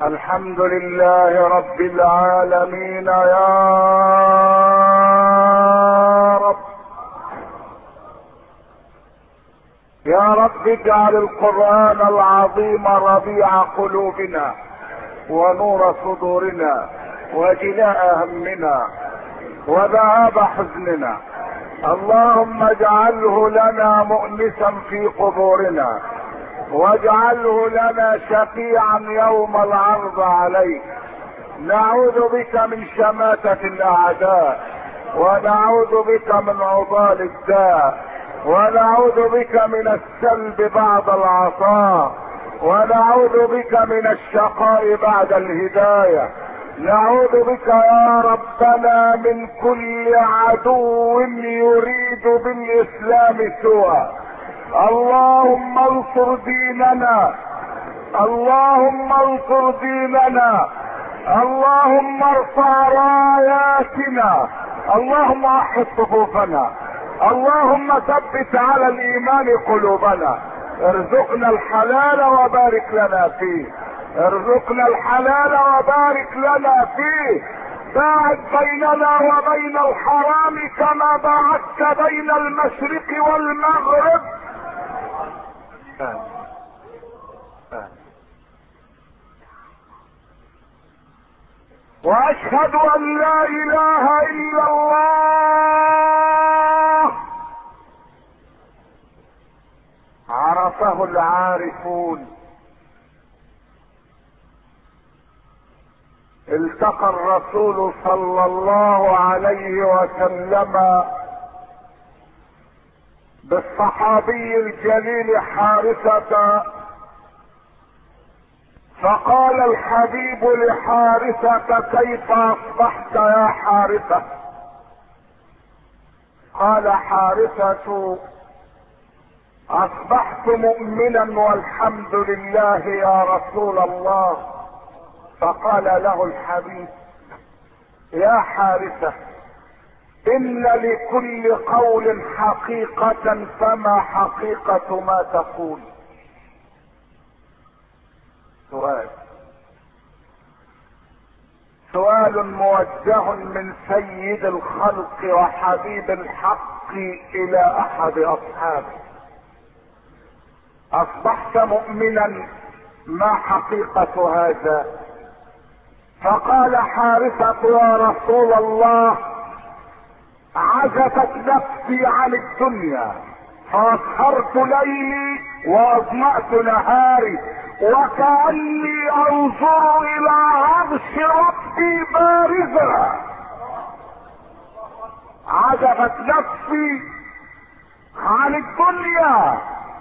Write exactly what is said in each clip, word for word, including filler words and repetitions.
الحمد لله رب العالمين يا رب. يا رب اجعل القرآن العظيم ربيع قلوبنا ونور صدورنا وجلاء همنا وذهاب حزننا. اللهم اجعله لنا مؤنسا في قبورنا، واجعله لنا شفيعا يوم العرض عليك. نعوذ بك من شماتة الاعداء، ونعوذ بك من عضال الداء، ونعوذ بك من السلب بعد العطاء، ونعوذ بك من الشقاء بعد الهداية. نعوذ بك يا ربنا من كل عدو يريد بالاسلام سوءا. اللهم انصر ديننا، اللهم انصر ديننا، اللهم ارفع راياتنا، اللهم احفظ صفوفنا، اللهم ثبت على الايمان قلوبنا. ارزقنا الحلال وبارك لنا فيه، ارزقنا الحلال وبارك لنا فيه. باعد بيننا وبين الحرام كما باعدت بين المشرق والمغرب. واشهد ان لا اله الا الله عرفه العارفون. التقى الرسول صلى الله عليه وسلم بالصحابي الجليل حارثة، فقال الحبيب لحارثة: كيف اصبحت يا حارثة؟ قال حارثة: اصبحت مؤمنا والحمد لله يا رسول الله. فقال له الحبيب: يا حارثة، ان لكل قول حقيقة، فما حقيقة ما تقول؟ سؤال سؤال موجه من سيد الخلق وحبيب الحق الى احد اصحابه: اصبحت مؤمنا، ما حقيقة هذا؟ فقال حارثة: يا رسول الله، عزفت نفسي عن الدنيا، فاسهرت ليلي واظمأت نهاري، وكأني انظر الى عرش ربي بارزا. عزفت نفسي عن الدنيا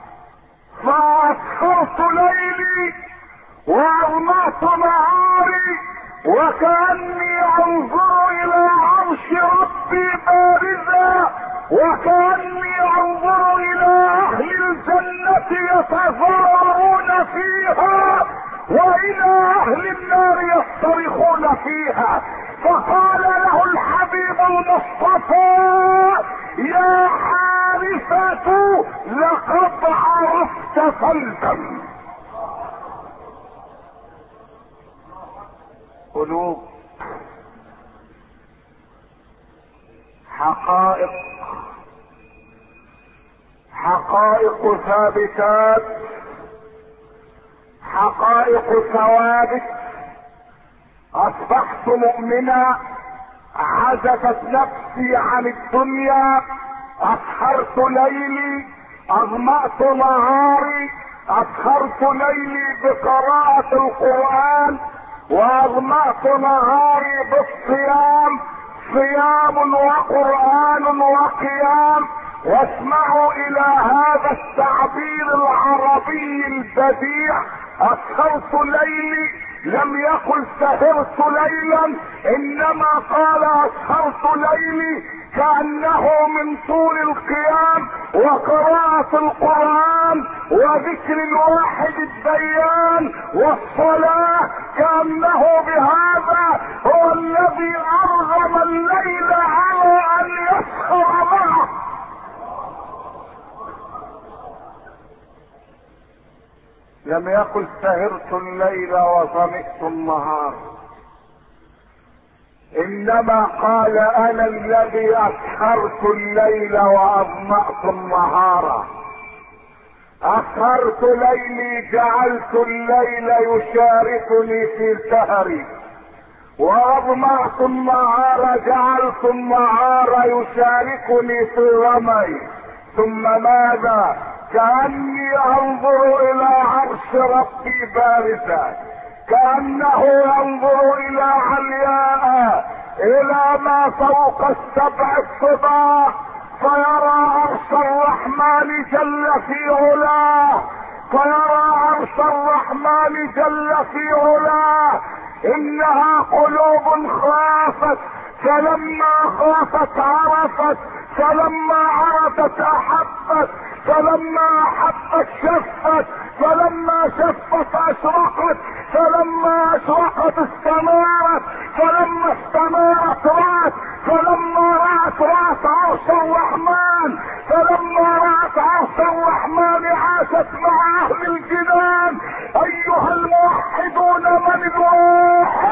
فاسهرت ليلي واظمأت نهاري، وكأني انظر الى عرش ربي بارزا، وكأني انظر الى اهل الجنة يتفاورون فيها، والى اهل النار يصطرخون فيها. فقال له الحبيب المصطفى: يا حارثة، لقد عرفت فالزم. قلوب، حقائق، حقائق ثابتات، حقائق ثوابت. اصبحت مؤمنا، عزفت نفسي عن الدنيا، اسهرت ليلي، اظمأت نهاري، اسهرت ليلي بقراءة القرآن، واظمأت نهاري بالصيام، صيام وقرآن وقيام. واسمعوا الى هذا التعبير العربي البديع: اسهرت ليلي، لم يقل سهرت ليلا، انما قال اسهرت ليلي، كأنه من طول القيام وقراءة القرآن وذكر الواحد الديان والصلاة، كأنه بهذا هو الذي ارغم الليل على ان يسهر معه. لم يقل سهرت الليل وظمئت النهار، انما قال انا الذي اسهرت الليل واظمأت النهار. اسهرت ليلي جعلت الليل يشاركني في سهري، واظمأت النهار جعلت النهار يشاركني في رمي. ثم ماذا؟ كأني انظر الى عرش ربي بارزا، كأنه ينظر الى علياء، الى ما فوق السبع الطباق، فيرى عرش الرحمن جل في علاه، فيرى عرش الرحمن جل في علاه. انها قلوب خافت، فلما خافت عرفت، فلما عرفت احبت، فلما احبت شفت، فلما شفت اشرقت، فلما اشرقت استنارت، فلما استنارت رأت، فلما رأت رأت عرش الرحمن، فلما رأت عرش الرحمن عاشت مع اهل الجنان. ايها الموحدون، من الواحد؟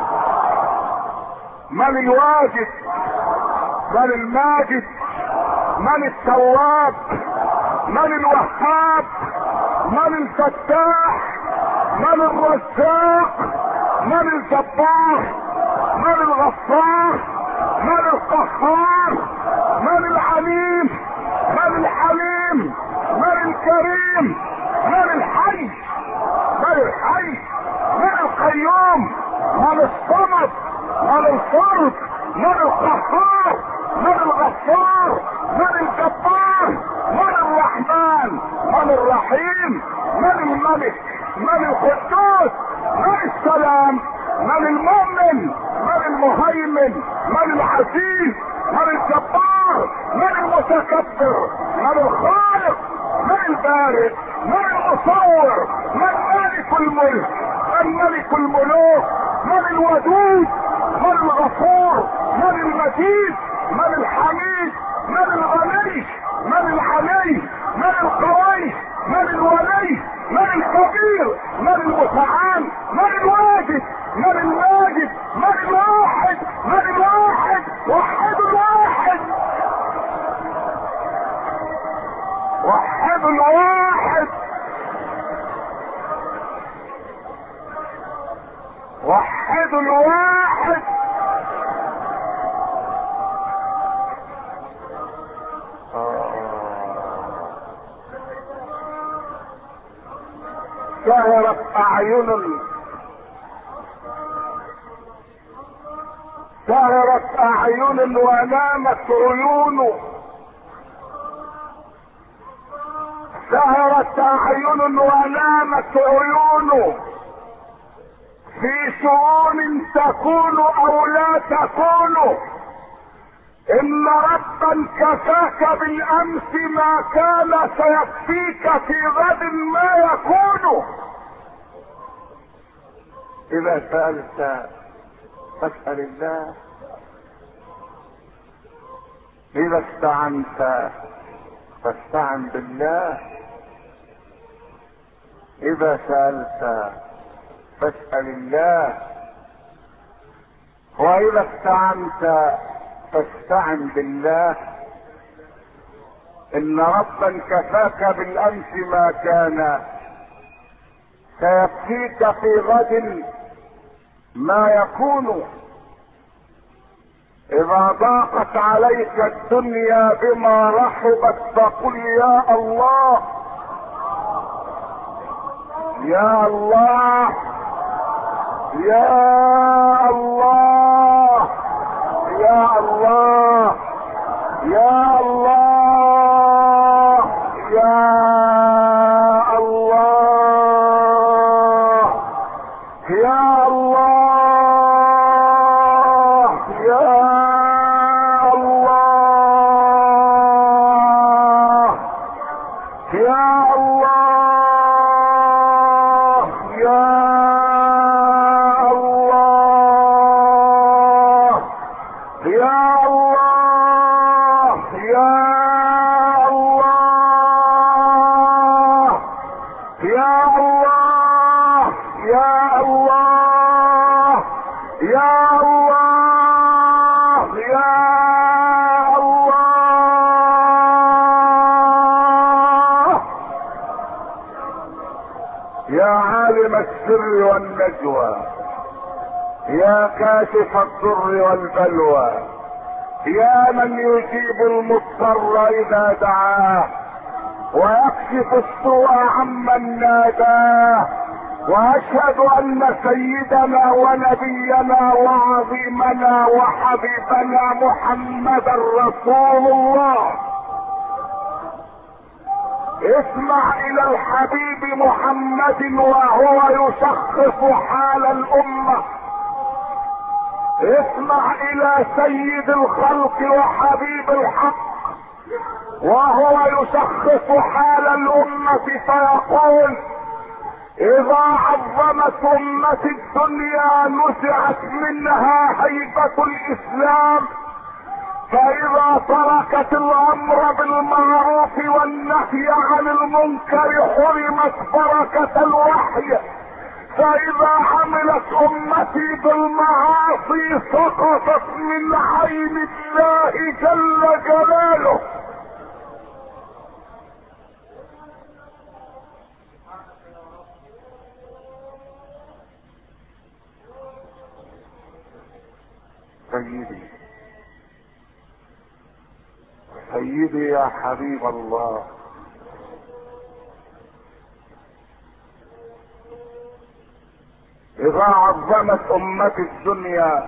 من الواجد؟ من الماجد؟ من التواب؟ من الوهاب؟ من الفتاح؟ من الرزاق؟ من الجبار؟ من الغفار؟ من القهار؟ من العليم؟ من الحليم؟ من الكريم؟ من الحي؟ من الحي؟ من القيوم؟ من الصمد؟ من الفرد؟ من القهار؟ من الغفار؟ من الجبار؟ من الرحمن؟ من الرحيم؟ من الملك؟ من القدوس؟ من السلام؟ من المؤمن؟ من المهيمن؟ من العزيز؟ من الجبار؟ من المتكبر؟ من الخالق؟ من البارئ؟ من المصور؟ من مالك الملك؟ من ملك الملوك؟ من الودود؟ من الغفور؟ من المجيد؟ من الحميد؟ من الغني؟ من العلي؟ من القوي؟ من الولي؟ من الكبير؟ من المتعال؟ من الواجد؟ من الماجد؟ من الواحد؟ من الواحد؟ وحد الواحد، وحد الواحد، وحد الواحد. سهرت اعين، سهرت اعين ونامت عيون، سهرت اعين ونامت عيون، في شؤون تكون او لا تكون. ان ربا كفاك بالامس ما كان سيكفيك في غد ما يكون. اذا سألت فاسأل الله، اذا استعنت فاستعن بالله، اذا سألت فاسأل الله، واذا استعنت فاستعن بالله. ان ربا كفاك بالامس ما كان سيكفيك في غد ما يكون. اذا ضاقت عليك الدنيا بما رحبت فقل يا الله، يا الله، يا الله، يا الله، يا الله، يا الله، يا الله، يا الله، يا الله، يا يا الله، يا الله، يا الله يا الله يا عالم السر والنجوى، يا كاشف الضر والبلوى، يا من يجيب المضطر اذا دعاه ويكشف السوء عمن ناداه. واشهد ان سيدنا ونبينا وعظيمنا وحبيبنا محمدا رسول الله. اسمع الى الحبيب محمد وهو يشخص حال الامه. اسمع الى سيد الخلق وحبيب الحق وهو يشخص حال الامة فيقول: اذا عظمت امة الدنيا نزعت منها هيبة الاسلام، فاذا تركت الامر بالمعروف والنهي عن المنكر حرمت بركة الوحي، فاذا عملت امتي بالمعاصي سقطت من عين الله جل جلاله. سيدي سيدي يا حبيب الله، اذا عظمت امة الدنيا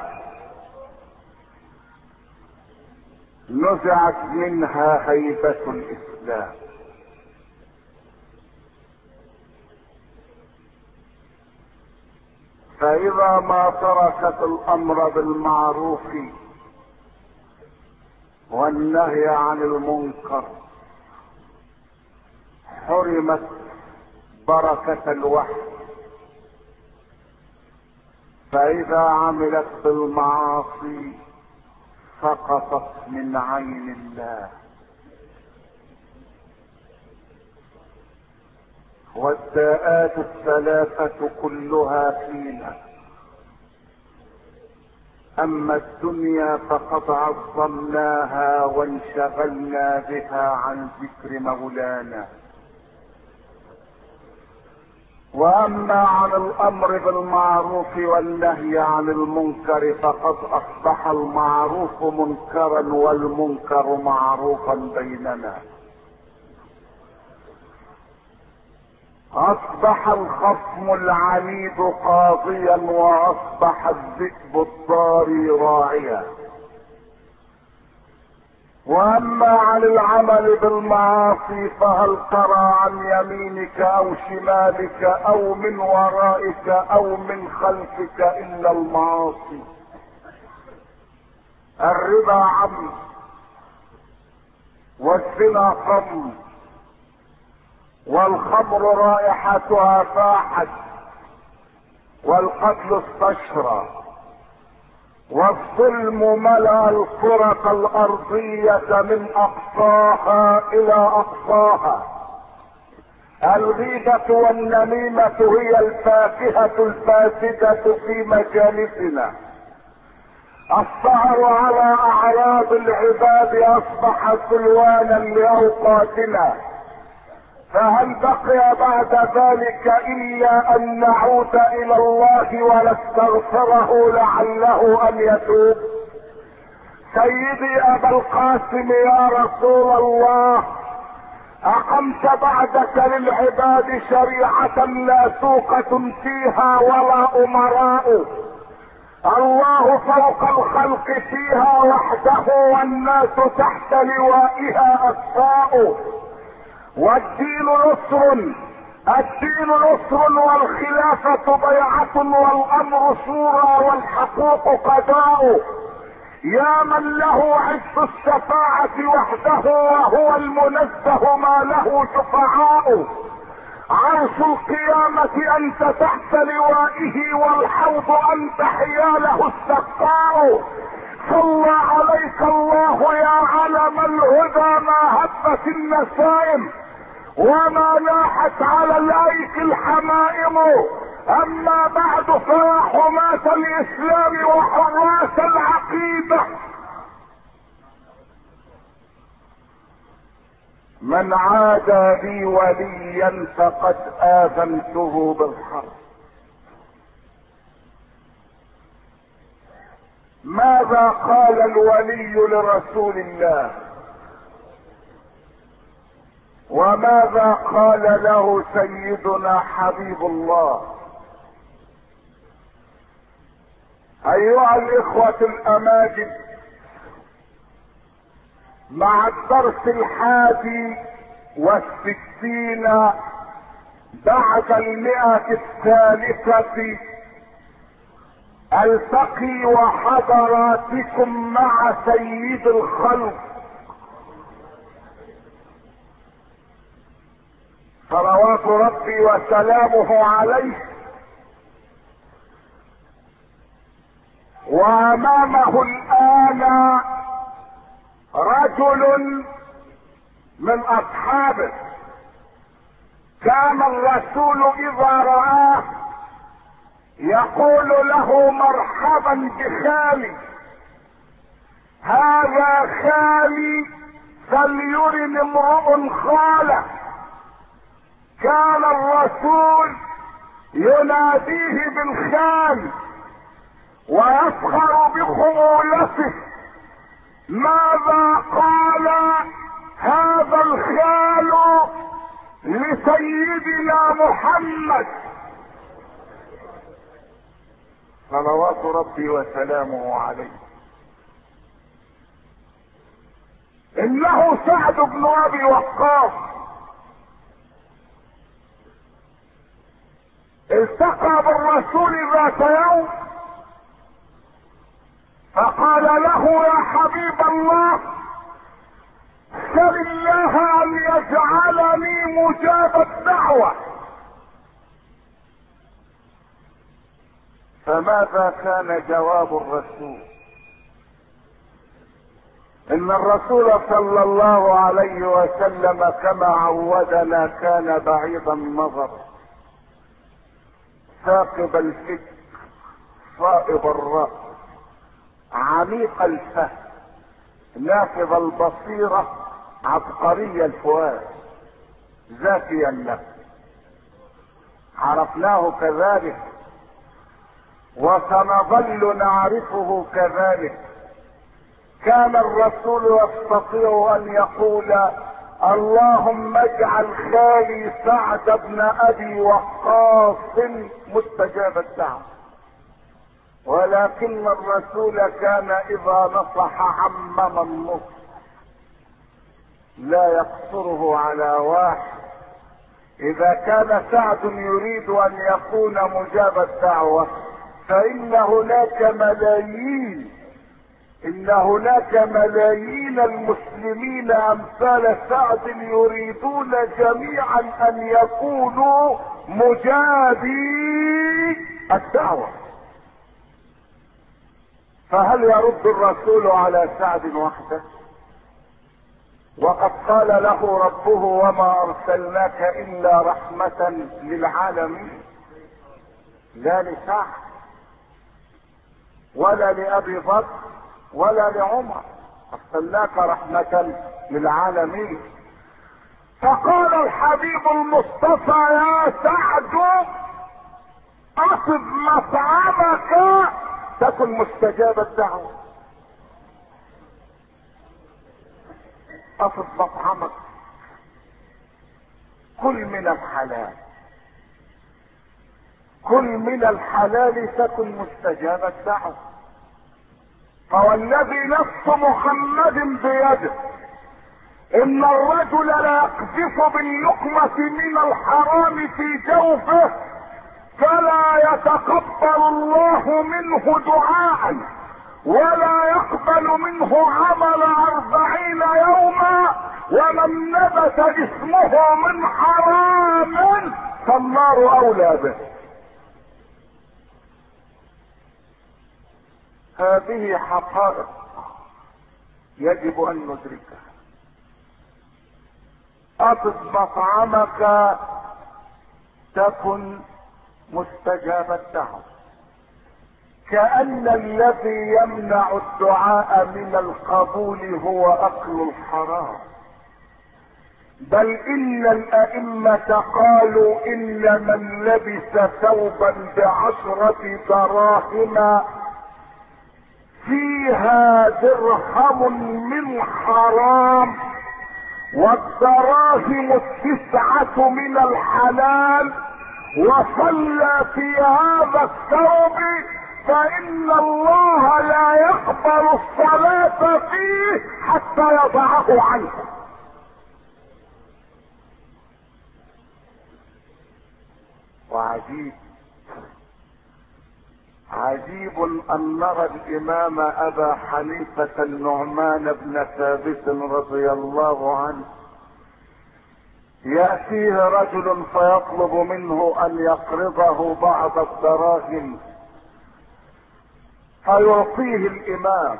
نزعت منها هيبة الاسلام، فاذا ما تركت الامر بالمعروف والنهي عن المنكر حرمت بركة الوحي، فاذا عملت بالمعاصي سقطت من عين الله. والداءات الثلاثة كلها فينا، اما الدنيا فقد عظمناها وانشغلنا بها عن ذكر مولانا، واما عن الامر بالمعروف والنهي عن المنكر فقد اصبح المعروف منكرا والمنكر معروفا بيننا. اصبح الخصم العنيد قاضيا واصبح الذئب الضاري راعيا. واما عن العمل بالمعاصي فهل ترى عن يمينك او شمالك او من ورائك او من خلفك الا المعاصي. الربا عم، والزنا قم، والخمر رائحتها فاحت، والقتل استشرى، والظلم ملأ الكرة الارضية من اقصاها الى اقصاها. الغيبة والنميمة هي الفاكهة الفاسدة في مجالسنا. السهر على اعراض العباد اصبح سلوانا لاوقاتنا، فهل بقي بعد ذلك الا ان نعود الى الله ونستغفره لعله ان يتوب؟ سيدي ابا القاسم يا رسول الله، اقمت بعدك للعباد شريعة لا سوقة فيها ولا امراء، الله فوق الخلق فيها وحده والناس تحت لوائها اكفاء. والدين نصر، الدين نصر والخلافة بيعة والامر شورى والحقوق قضاء. يا من له عز الشفاعة وحده وهو المنزه ما له شفعاء. عرش القيامة انت تحت لوائه والحوض انت حياله السقاء. صلى عليك الله يا علم الهدى ما هبت النسائم وما لاحت على الايك الحمائم. اما بعد فيا حماة الاسلام وحراس العقيدة: من عادى لي وليا فقد آذنته بالحرب. ماذا قال الولي لرسول الله؟ وماذا قال له سيدنا حبيب الله؟ ايها الاخوة الاماجد، مع الدرس الحادي والستين بعد المئة الثالثة التقي وحضراتكم مع سيد الخلق صلوات ربي وسلامه عليه، وامامه الان رجل من اصحابه كان الرسول اذا رآه يقول له: مرحبا بخالي، هذا خالي فليرن امرؤ خاله. كان الرسول يناديه بالخال ويفخر بخمولته. ماذا قال هذا الخال لسيدنا محمد صلوات ربي وسلامه عليه؟ انه سعد بن ابي وقاص التقى بالرسول ذات يوم فقال له: يا حبيب الله، سل الله ان يجعلني مجاب الدعوة. فماذا كان جواب الرسول؟ ان الرسول صلى الله عليه وسلم كما عودنا كان بعيد النظر، ثاقب الفكر، صائب الرأس، عميق الفهم، نافذ البصيرة، عبقري الفؤاد، ذكي النفس. عرفناه كذلك وسنظل نعرفه كذلك. كان الرسول يستطيع ان يقول: اللهم اجعل خالي سعد بن ابي وقاص مستجاب الدعوة. ولكن الرسول كان اذا نصح عمم النصح، لا يقصره على واحد. اذا كان سعد يريد ان يكون مجاب الدعوة فان هناك ملايين ان هناك ملايين المسلمين امثال سعد يريدون جميعا ان يكونوا مجابي الدعوة. فهل يرد الرسول على سعد وحده؟ وقد قال له ربه: وما ارسلناك الا رحمة للعالمين. لا لسعد ولا لابي بكر ولا لعمر، ارسلناك رحمة للعالمين. فقال الحبيب المصطفى: يا سعد، اصب مطعمك تكن مستجاب الدعوة. اصب مطعمك، كل من الحلال، كل من الحلال تكن مستجاب الدعوة. فوالذي نفس محمد بيده ان الرجل لا يقذف باللقمة من الحرام في جوفه فلا يتقبل الله منه دعاء ولا يقبل منه عمل أربعين يوما، ومن نبت جسمه من حرام فالنار أولى به. هذه حقائق يجب أن ندركها. أطب مطعمك تكن مستجاب الدعوة. كأن الذي يمنع الدعاء من القبول هو اكل الحرام. بل ان الائمة قالوا ان من لبس ثوبا بعشرة دراهم فيها درهم من حرام والدراهم التسعة من الحلال وصلى في هذا الثوب فإن الله لا يقبل الصلاة فيه حتى يضعه عنه. وعجيب عجيب ان نرى الامام ابا حنيفة النعمان بن ثابت رضي الله عنه يأتيه رجل فيطلب منه ان يقرضه بعض الدراهم فيعطيه الامام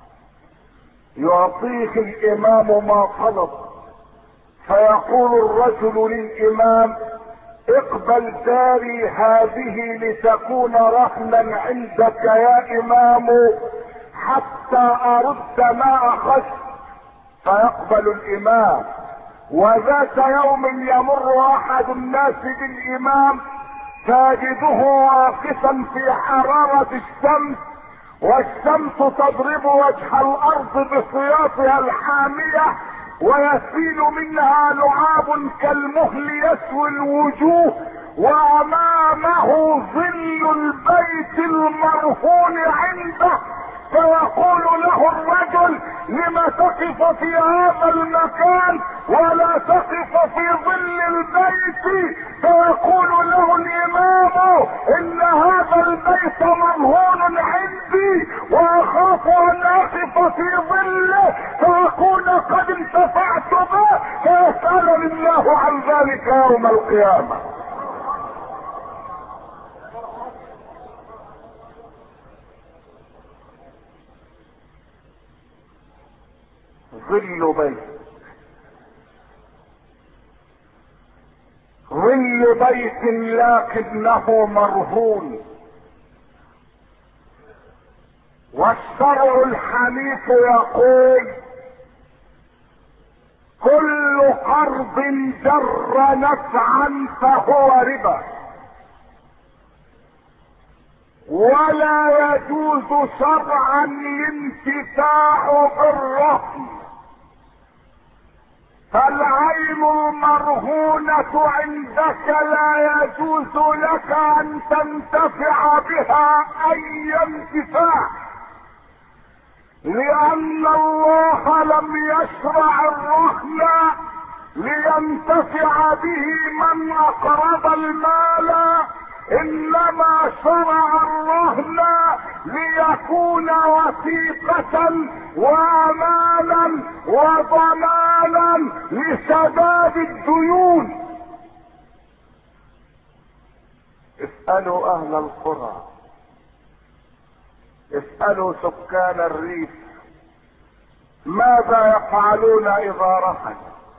يعطيه الامام ما طلب فيقول الرجل للامام اقبل داري هذه لتكون رهنا عندك يا امام حتى ارد ما اخذت. فيقبل الامام. وذات يوم يمر احد الناس بالامام فيجده واقفا في حرارة الشمس والشمس تضرب وجه الارض بسياطها الحامية ويسيل منها لعاب كالمهل يسوي الوجوه وامامه ظل البيت المرهون عنده. فيقول له الرجل لما تقف في هذا المكان ولا تقف في ظل البيت؟ فيقول له الامام ان هذا البيت مرهون عندي واخاف ان اقف في ظله فاكون قد انتفعت به فيسألني الله عن ذلك يوم القيامة. ظل بيت ظل بيت لكنه مرهون. والشرع الحنيف يقول كل قرض جر نفعا فهو ربا ولا يجوز شرعا الانتفاع بالرهن. فالعين المرهونة عندك لا يجوز لك ان تنتفع بها اي انتفاع لان الله لم يشرع الرهن لينتفع به من اقرض المال انما شرع الرهن ليكون وثيقة وامانا وضمانا لسداد الديون. اسألوا اهل القرى اسألوا سكان الريف ماذا يفعلون اذا رهن؟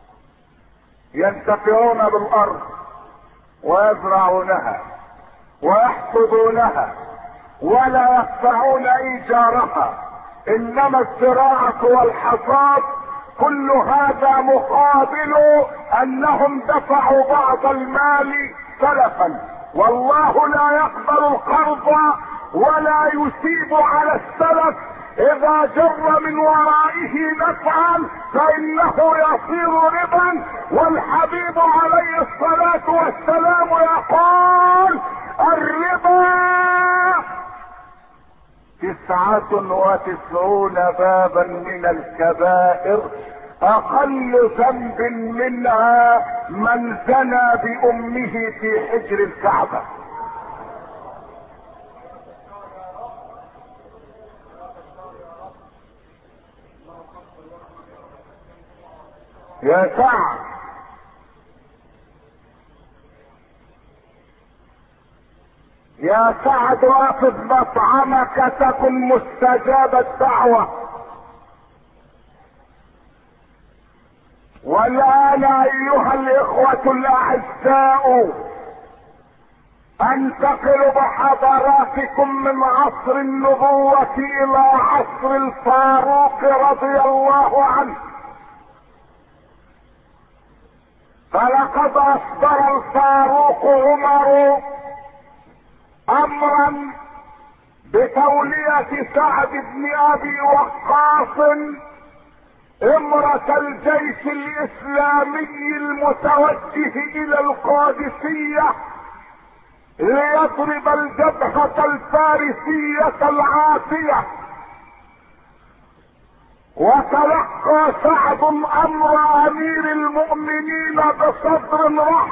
ينتفعون بالارض ويزرعونها ويحصدونها ولا يدفعون ايجارها انما الزراعة والحصاد كل هذا مقابل انهم دفعوا بعض المال سلفا. والله لا يقبل القرض ولا يثيب على السلف اذا جر من ورائه نفعا فانه يصير ربا. والحبيب عليه الصلاة والسلام يقول الربا تسعة وتسعون بابا من الكبائر اقل ذنب منها من زنى بامه في حجر الكعبة. يا سعد يا سعد واقف مطعمك تكن مستجاب الدعوة. والآن أيها الإخوة الأعزاء انتقل بحضراتكم من عصر النبوة الى عصر الفاروق رضي الله عنه. فلقد اصدر الفاروق عمر امرا بتولية سعد بن ابي وقاص امرة الجيش الاسلامي المتوجه الى القادسية ليضرب الجبهة الفارسية العاصية. وتلقى سعد امر امير المؤمنين بصدر رحب،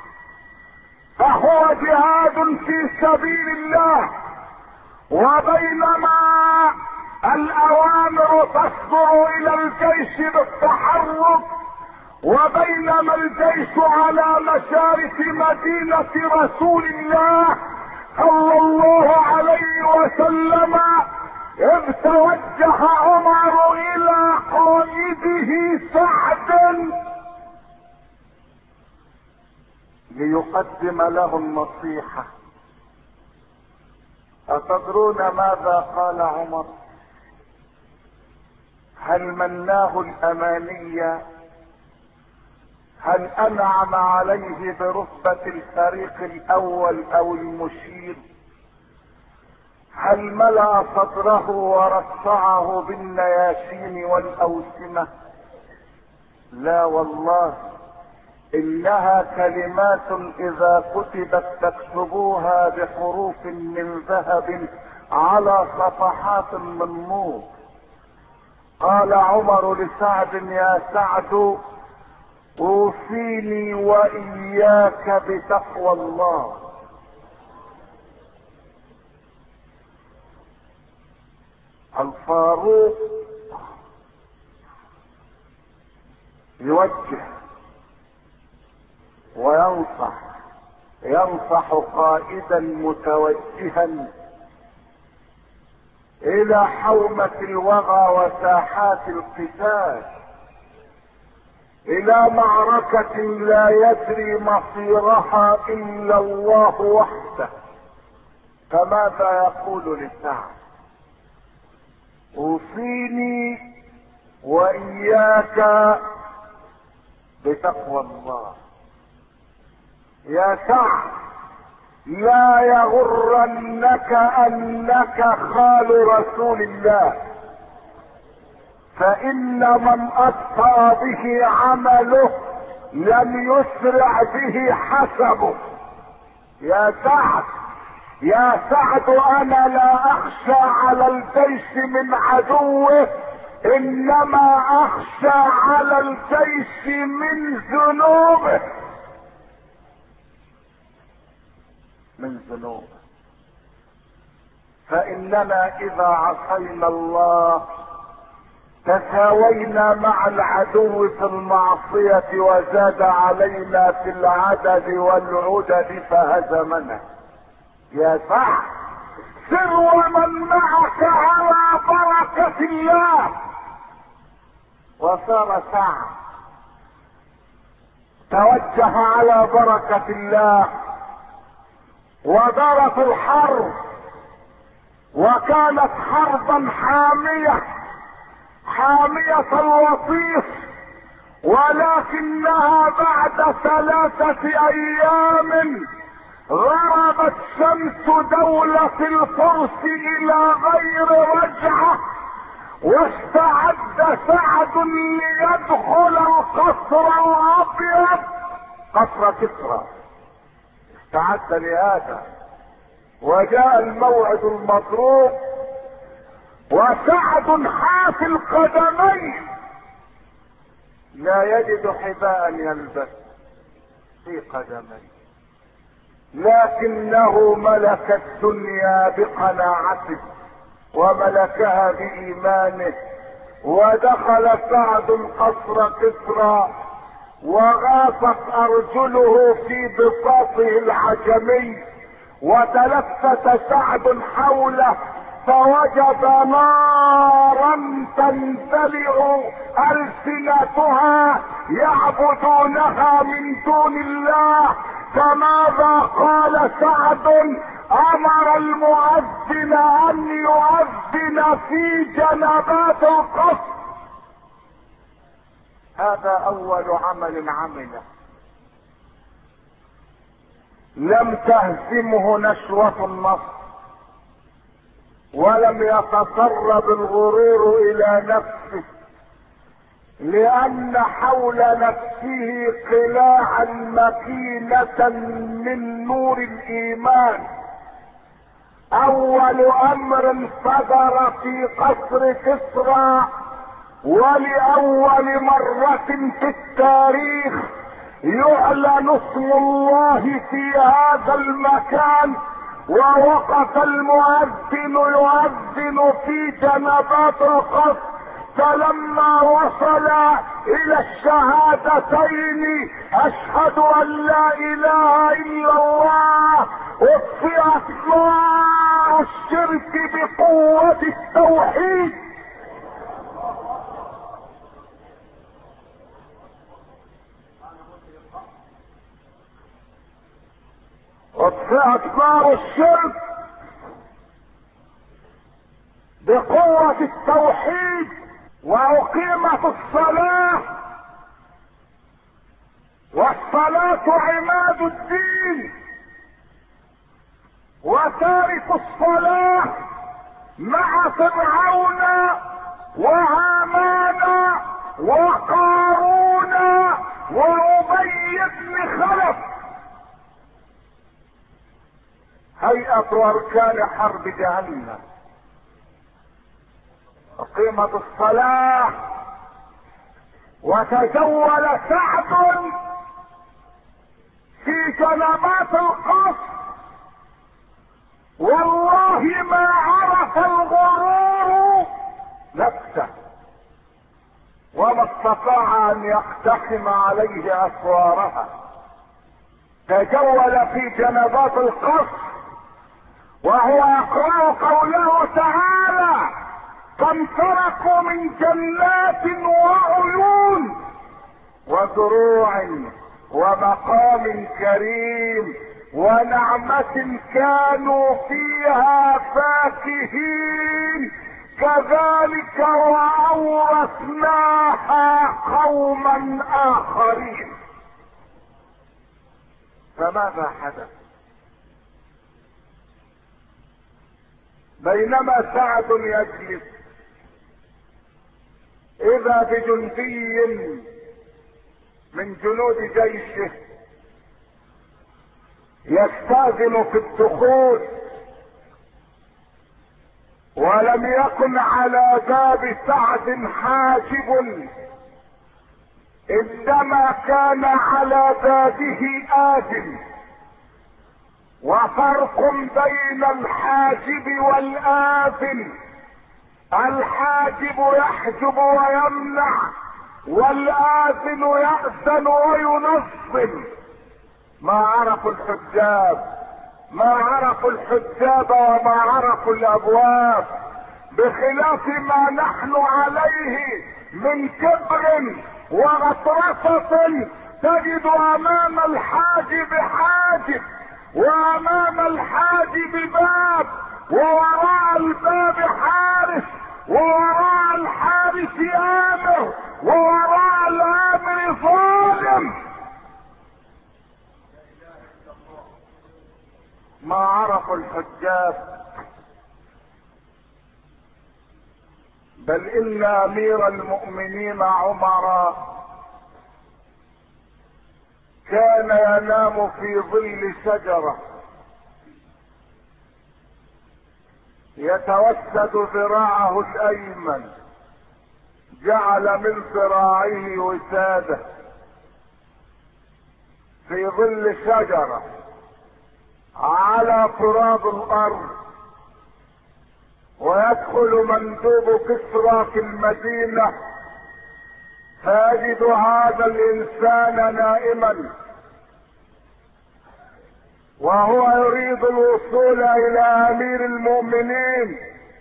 فهو جهاد في سبيل الله. وبينما الاوامر تصدر الى الجيش بالتحرك، وبينما الجيش على مشارف مدينة رسول الله صلى الله عليه وسلم، اذ توجه عمر الى قائده سعد ليقدم له النصيحة. أتدرون ماذا قال عمر؟ هل مناه الأمانية؟ هل أنعم عليه برتبة الفريق الأول أو المشير؟ هل ملأ صدره ورصعه بالنياشين والأوسمة؟ لا والله، إنها كلمات إذا كتبت تكتبوها بحروف من ذهب على صفحات من نور. قال عمر لسعد: يا سعد، اوصيني وإياك بتقوى الله. الفاروق يوجه وينصح، ينصح قائدا متوجها الى حومة الوغى وساحات القتال، الى معركة لا يدري مصيرها الا الله وحده. فماذا يقول لسعد؟ اوصيني واياك بتقوى الله. يا سعد، لا يغرنك انك خال رسول الله، فان من ابطأ به عمله لم يسرع به حسبه. يا سعد يا سعد انا لا اخشى على الجيش من عدوه، انما اخشى على الجيش من ذنوبه، من ذنوبه. فاننا اذا عصينا الله تساوينا مع العدو في المعصية وزاد علينا في العدد والعدد فهزمنا. يا سعد، سر ومن معك على بركة الله. وصار سعد توجه على بركة الله ودارت الحرب، وكانت حربا حامية حامية الوصيف، ولكنها بعد ثلاثة ايام غربت شمس دولة الفرس الى غير رجعة، واستعد سعد ليدخل القصر الابيض، قصر كسرى. استعد لهذا وجاء الموعد المضروب، وسعد حافي القدمين لا يجد حذاء يلبس في قدميه، لكنه ملك الدنيا بقناعته وملكها بإيمانه. ودخل سعد قصر كسرى وغاصت أرجله في بساطه العجمي، وتلفت سعد حوله فوجد نارا تندلع ألسنتها يعبدونها من دون الله، فماذا قال سعد؟ امر المؤذن ان يؤذن في جنبات القصر. هذا اول عمل عمله، لم تهزمه نشوة النصر، ولم يتسرب الغرور الى نفسه، لان حول نفسه قلاعا مكينة من نور الايمان. اول امر صدر في قصر كسرى، ولاول مرة في التاريخ يعلن اسم الله في هذا المكان، ووقف المؤذن يؤذن في جنبات القصر. فلما وصل الى الشهادتين اشهد ان لا اله الا الله، اطفئت نار الشرك بقوة التوحيد. اطفئت نار الشرك بقوة التوحيد، واقيمت الصلاة، والصلاة عماد الدين، وتارك الصلاة مع فرعون وهامان وقارون وأبي بن خلف هيئة واركان حرب جهنم. أقيمت الصلاة وتجول سعد في جنبات القصر، والله ما عرف الغرور نفسه، وما استطاع ان يقتحم عليه اسوارها. تجول في جنبات القصر وهو يقرأ قوله تعالى: كم تركوا من جنات وعيون وزروع ومقام كريم ونعمة كانوا فيها فاكهين، كذلك وأورثناها قوما آخرين. فماذا حدث؟ بينما سعد يجلس اذا بجندي من جنود جيشه يستاذن في الدخول، ولم يكن على باب سعد حاجب، انما كان على بابه آذن. وفرق بين الحاجب والآذن: الحاجب يحجب ويمنع، والآذن يأذن وينظم. ما عرفوا الحجاب، ما عرفوا الحجاب وما عرفوا الابواب، بخلاف ما نحن عليه من كبر وغطرسة. تجد امام الحاجب حاجب، وامام الحاجب باب، ووراء الباب حارس، ووراء الحارس امر، ووراء الامر ظالم. ما عرفوا الحجاب، بل ان امير المؤمنين عمر كان ينام في ظل شجرة يتوسد ذراعه الايمن، جعل من ذراعه وسادة في ظل شجرة على تراب الارض. ويدخل مندوب كسرى في المدينة فيجد هذا الانسان نائما، وهو يريد الوصول الى امير المؤمنين،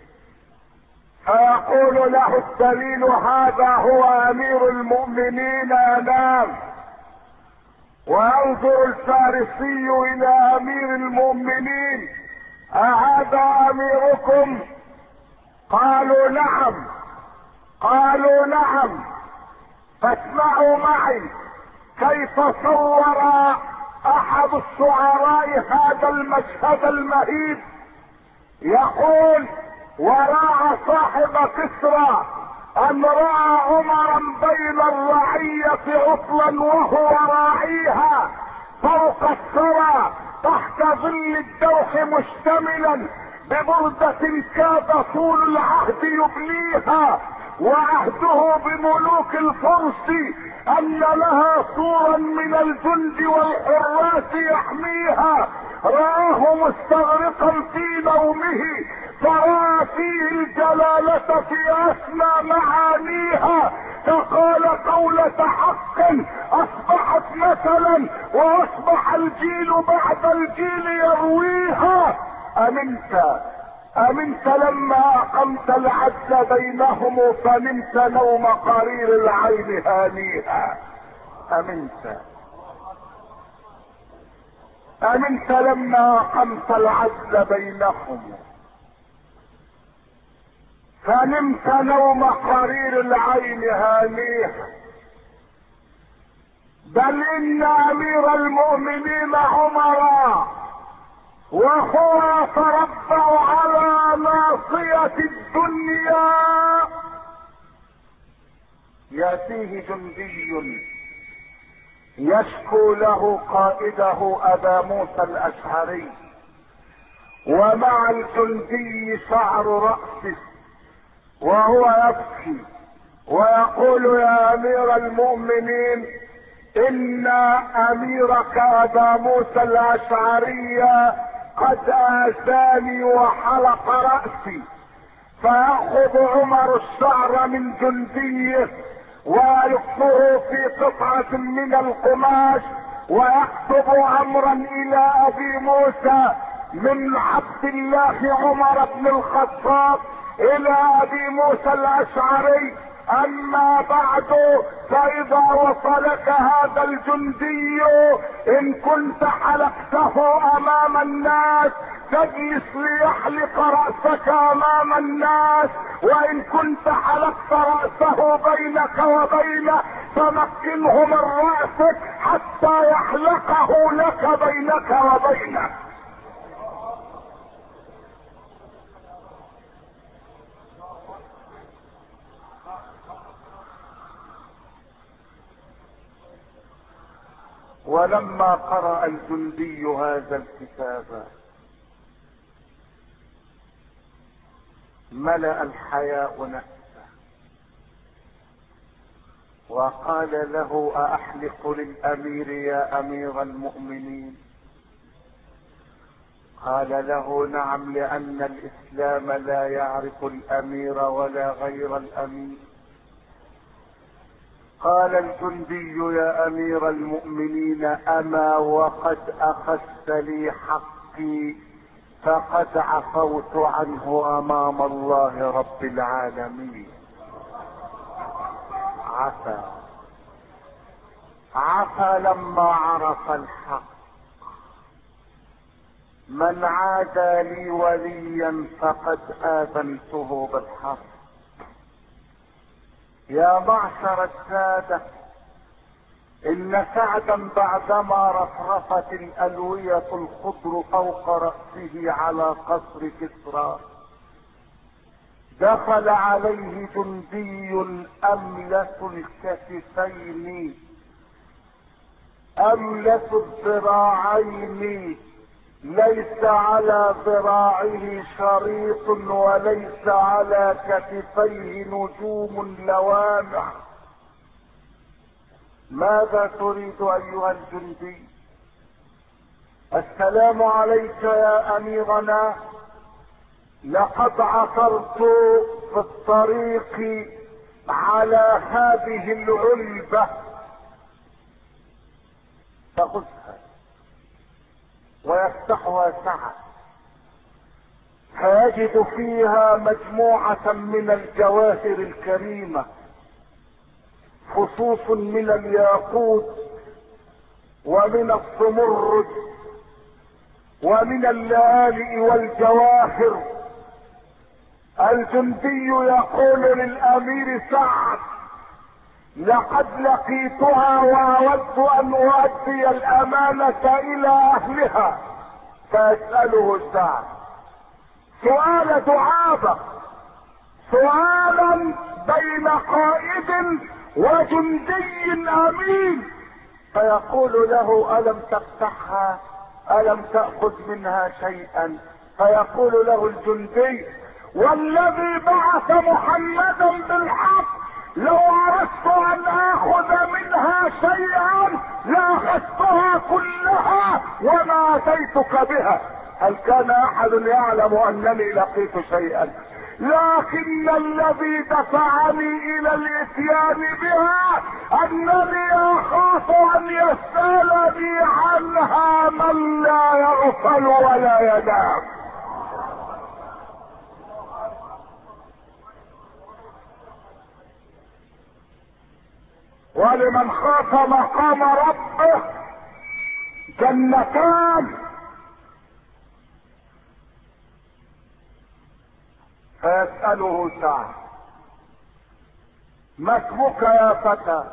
فيقول له الدليل: هذا هو امير المؤمنين ينام. وينظر الفارسي الى امير المؤمنين: اهذا اميركم؟ قالوا نعم. قالوا نعم. فاسمعوا معي كيف صور احد الشعراء هذا المشهد المهيب. يقول: وراى صاحب كسرى ان راى عمرا بين الرعية عطلا وهو راعيها فوق الثرى تحت ظل الدوح مشتملا ببردة كاد طول العهد يبليها، وعهده بملوك الفرس ان لها سورا من الجند والحراس يحميها. رآه مستغرقا في نومه فرأى فيه الجلالة في اسمى معانيها، فقال قولة حق اصبحت مثلا واصبح الجيل بعد الجيل يرويها. امنت امنت لما اقمت العدل بينهم فنمت نوم قرير العين هانيها. امنت امنت لما اقمت العدل بينهم فنمت نوم قرير العين هانيها. بل ان امير المؤمنين عمر وهو يتربع على ناصية الدنيا ياتيه جندي يشكو له قائده ابا موسى الاشعري، ومع الجندي شعر رأسه وهو يبكي ويقول: يا امير المؤمنين، ان اميرك ابا موسى الاشعري قد اذاني وحلق رأسي. فيأخذ عمر الشعر من جنديه ويلفه في قطعة من القماش ويكتب امرا الى ابي موسى من عبد الله عمر بن الخطاب الى ابي موسى الاشعري: اما بعد فاذا وصلك هذا الجندي ان كنت حلقته امام الناس تجلس ليحلق رأسك امام الناس، وان كنت حلقت رأسه بينك وبينه فمكنه من رأسك حتى يحلقه لك بينك وبينه. ولما قرأ الجندي هذا الكتاب ملأ الحياء نفسه وقال له: أأحلق للأمير يا أمير المؤمنين؟ قال له: نعم، لأن الإسلام لا يعرف الأمير ولا غير الأمير. قال الجندي: يا امير المؤمنين، اما وقد اخذت لي حقي فقد عفوت عنه امام الله رب العالمين. عفا عفا لما عرف الحق. من عادى لي وليا فقد آذنته بالحق. يا معشر السادة، ان سعدا بعدما رفرفت الالوية الخضر فوق رأسه على قصر كسرى دخل عليه جندي املس الكتفين املس الذراعين، ليس على ذراعه شريط وليس على كتفيه نجوم لوامع. ماذا تريد ايها الجندي؟ السلام عليك يا اميرنا، لقد عثرت في الطريق على هذه العلبة فخذها. ويفتحها سعد فيجد فيها مجموعة من الجواهر الكريمة، فصوص من الياقوت ومن الصمرد ومن اللآلئ والجواهر. الجندي يقول للامير سعد: لقد لقيتها واود ان اؤدي الامانة الى اهلها. فيسأله سعد سؤال دعابة، سؤالا بين قائد وجندي امين، فيقول له: الم تفتحها؟ الم تأخذ منها شيئا؟ فيقول له الجندي: والذي بعث محمدا بالحق لو اردت ان اخذ منها شيئا لاخذتها كلها وما اتيتك بها. هل كان احد يعلم انني لقيت شيئا؟ لكن الذي دفعني الى الاتيان بها انني اخاف ان يسألني عنها من لا يغفل ولا ينام. ولمن خاف مقام ربه جنتان. فيسأله سعد: ما اسمك يا فتى؟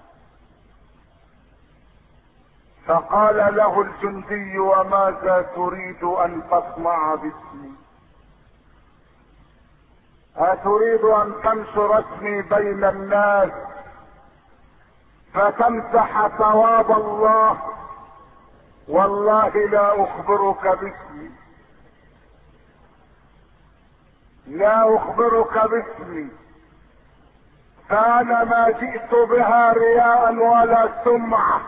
فقال له الجندي: وماذا تريد ان تصنع باسمي؟ أتريد ان تنشر اسمي بين الناس فتمسح ثواب الله؟ والله لا اخبرك باسمي، لا اخبرك باسمي، فانا ما جئت بها رياء ولا سمعة،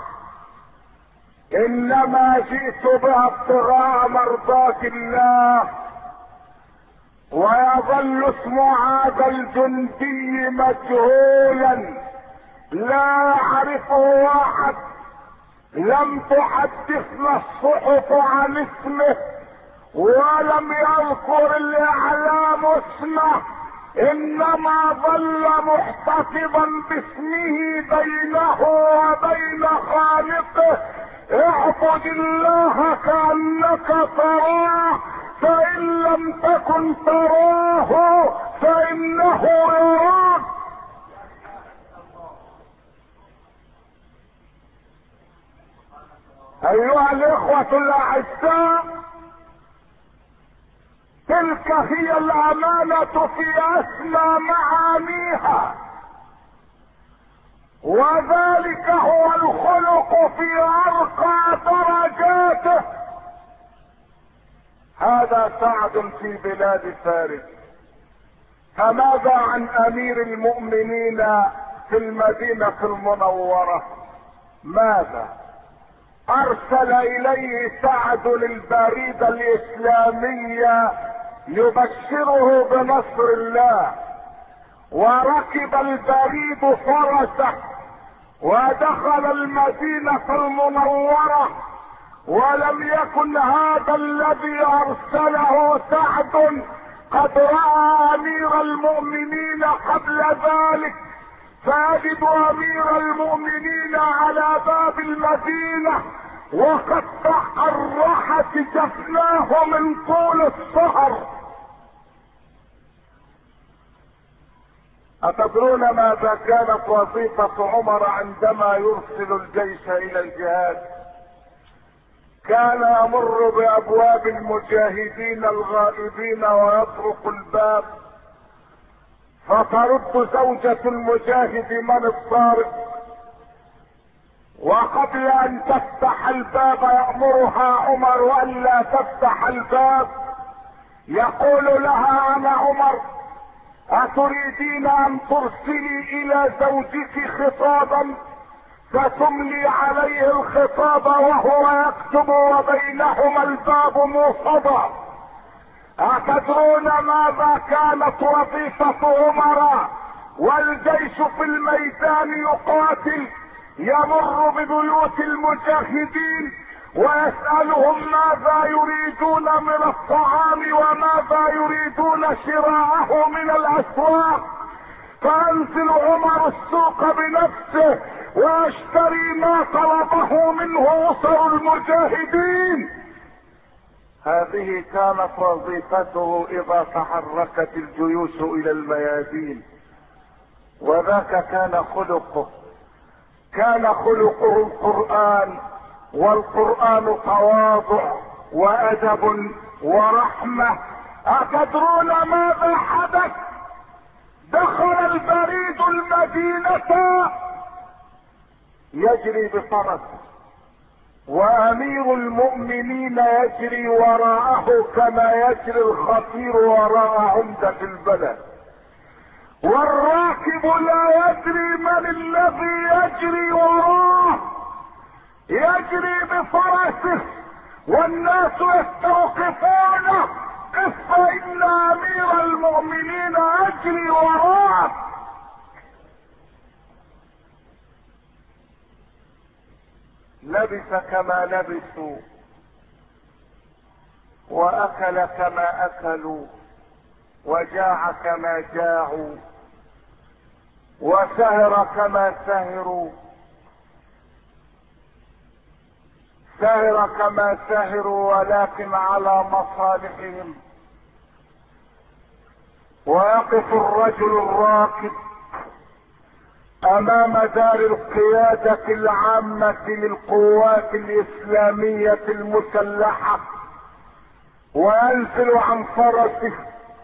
انما جئت بها ابتغاء مرضات الله. ويظل اسم هذا الجندي مجهولا لا يعرفه احد. لم تحدثنا الصحف عن اسمه ولم يذكر الاعلام اسمه، انما ظل محتفظا باسمه بينه وبين خالقه: اعبد الله كأنك تراه، فان لم تكن تراه فانه يراك. ايها الاخوة الاعزاء، تلك هي الامانة في اسمى معانيها، وذلك هو الخلق في ارقى درجاته. هذا سعد في بلاد فارس. فماذا عن امير المؤمنين في المدينة المنورة؟ ماذا؟ ارسل اليه سعد البريد الاسلامية يبشره بنصر الله، وركب البريد فرسه ودخل المدينة المنورة. ولم يكن هذا الذي ارسله سعد قد رأى امير المؤمنين قبل ذلك، فيجد امير المؤمنين على باب المدينة وقد تحرحت جفناه من طول السهر. أتدرون ماذا كانت وظيفة عمر عندما يرسل الجيش إلى الجهاد؟ كان يمر بأبواب المجاهدين الغائبين ويطرق الباب، فترد زوجة المجاهد من الطارق، وقبل ان تفتح الباب يأمرها عمر الا تفتح الباب. يقول لها: انا عمر، اتريدين ان ترسلي الى زوجك خطابا فتملي عليه الخطاب وهو يكتب وبينهما الباب موصدا؟ أتدرون ماذا كانت وظيفة عمر والجيش في الميدان يقاتل؟ يمر ببيوت المجاهدين ويسألهم ماذا يريدون من الطعام وماذا يريدون شراءه من الأسواق. فانزل عمر السوق بنفسه واشتري ما طلبه منه اسر المجاهدين. هذه كانت وظيفته اذا تحركت الجيوش الى الميادين، وذاك كان خلقه. كان خلقه القرآن، والقرآن تواضع وادب ورحمة. اتدرون ماذا حدث؟ دخل البريد المدينة يجري بفرسه، وامير المؤمنين يجري وراءه كما يجري الخطير وراء عمدة البلد، والراكب لا يدري من الذي يجري وراه. يجري بفرسه والناس يستوقفونه، قف فإن امير المؤمنين يجري وراك. لبس كما لبسوا، واكل كما اكلوا، وجاع كما جاعوا، وسهر كما سهروا. سهر كما سهروا ولكن على مصالحهم. ويقف الرجل الراكب امام دار القيادة العامة للقوات الاسلامية المسلحة، وينزل عن فرسه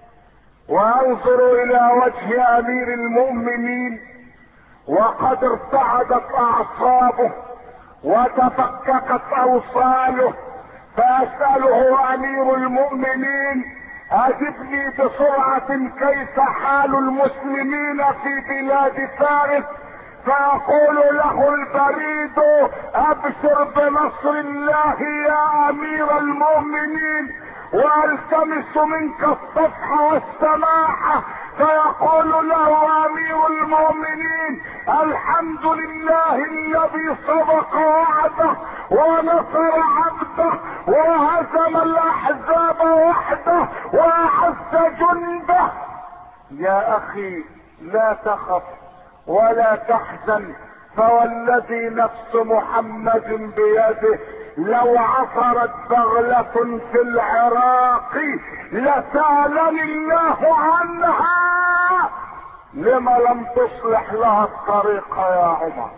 وينظر الى وجه امير المؤمنين وقد ارتعدت اعصابه وتفككت اوصاله، فيسأله امير المؤمنين: اجبني بسرعة كيف حال المسلمين في بلاد فارس؟ فيقول له البريد: ابشر بنصر الله يا امير المؤمنين، والتمس منك الصفح والسماحة. فيقول له امير المؤمنين: الحمد لله الذي صدق وعده ونصر عبده وهزم الاحزاب وحده واعز جنده. يا اخي لا تخف ولا تحزن، فوالذي نفس محمد بيده لو عثرت بغلة في العراق لسألني الله عنها. لما لم تصلح لها الطريق يا عمر؟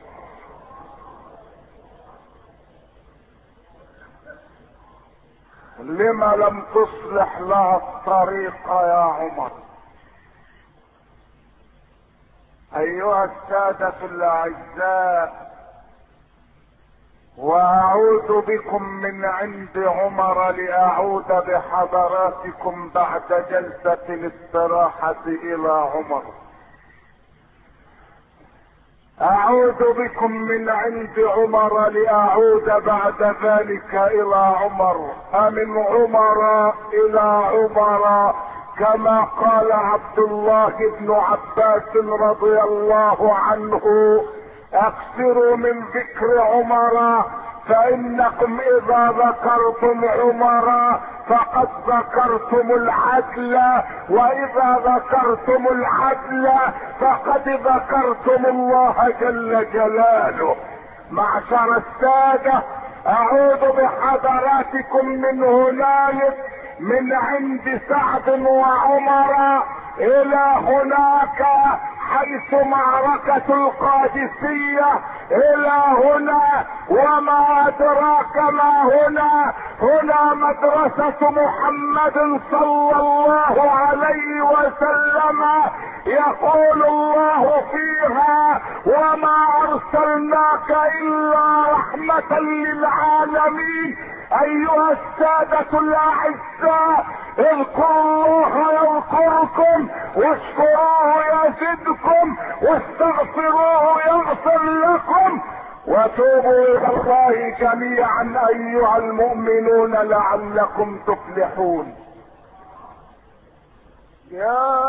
لما لم تصلح لها الطريق يا عمر؟ ايها السادة الاعزاء، واعود بكم من عند عمر لاعود بحضراتكم بعد جلسة الاستراحة الى عمر. اعود بكم من عند عمر لاعود بعد ذلك الى عمر، فمن عمر الى عمر، كما قال عبد الله بن عباس رضي الله عنه: اكثروا من ذكر عمر، فانكم اذا ذكرتم عمر فقد ذكرتم العدل، واذا ذكرتم العدل فقد ذكرتم الله جل جلاله. معشر السادة، اعود بحضراتكم من هنالك من عند سعد وعمر الى هناك حيث معركة القادسية، الى هنا وما ادراك ما هنا. هنا مدرسة محمد صلى الله عليه وسلم، يقول الله فيها: وما ارسلناك الا رحمة للعالمين. ايها السادة الاعزاء، اذكروا الله يذكركم، واشكروه يزدكم، واستغفروه يغفر لكم، وتوبوا الى الله جميعا ايها المؤمنون لعلكم تفلحون. يا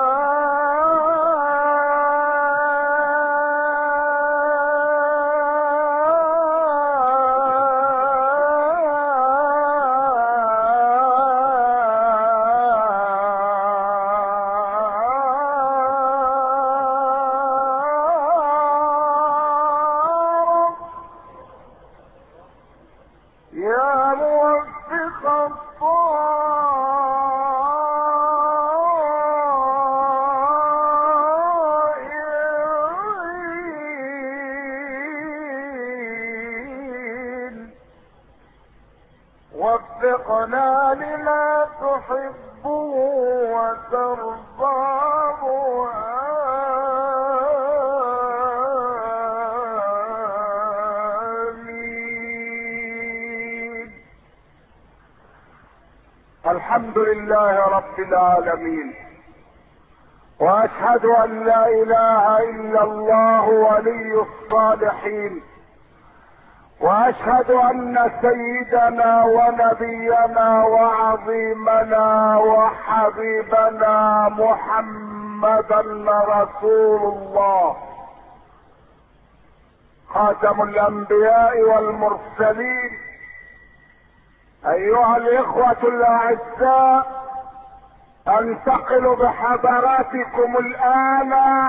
خلقنا لما تحب وترضاه. آمين. الحمد لله رب العالمين، واشهد ان لا اله الا الله ولي الصالحين، واشهد ان سيدنا ونبينا وعظيمنا وحبيبنا محمدا رسول الله، خاتم الانبياء والمرسلين. ايها الاخوة الاعزاء، انتقل بحضراتكم الان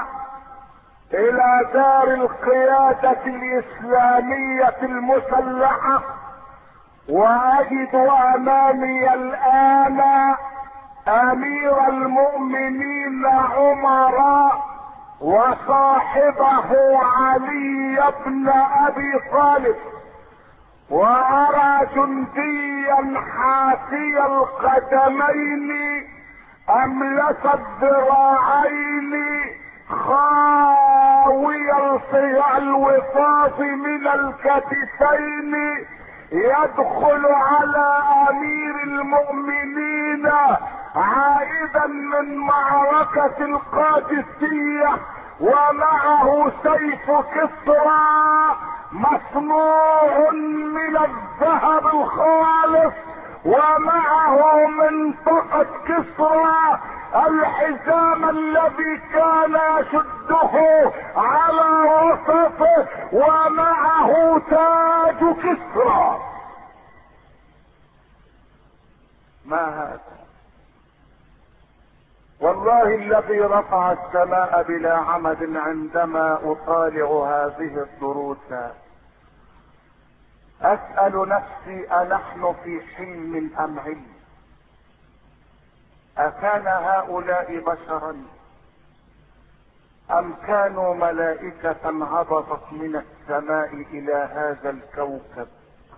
الى دار القيادة الاسلامية المسلحة، واجد امامي الان امير المؤمنين عمر وصاحبه علي بن ابي طالب، وارى جنديا حافي القدمين املس الذراعين خاوي الوفاض من الكتفين، يدخل على امير المؤمنين عائدا من معركة القادسية، ومعه سيف كسرى مصنوع من الذهب الخالص، ومعه منطقة كسرى الحزام الذي كان يشده على وسطه، ومعه تاج كسرى. ما هذا؟ والله الذي رفع السماء بلا عمد عندما اطالع هذه الدروس اسأل نفسي انحن في حلم ام علم؟ اكان هؤلاء بشرا ام كانوا ملائكة هبطت من السماء الى هذا الكوكب؟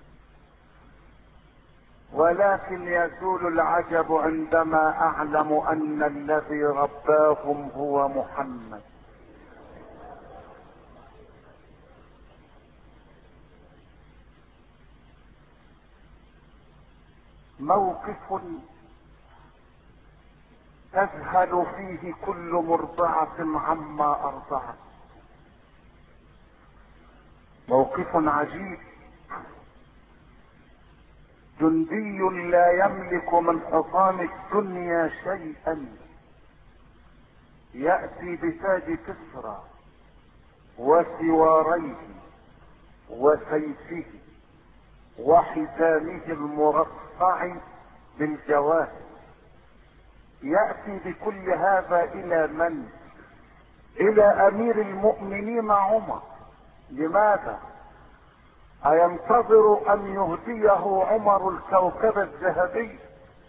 ولكن يزول العجب عندما اعلم ان الذي رباهم هو محمد. موقف تذهل فيه كل مرضعة عما ارضعت، موقف عجيب. جندي لا يملك من حطام الدنيا شيئا يأتي بتاج كسرى وسواريه وسيفه وحزامه المرصع بالجواهر، يأتي بكل هذا الى من؟ الى امير المؤمنين عمر. لماذا؟ اينتظر ان يهديه عمر الكوكب الذهبي؟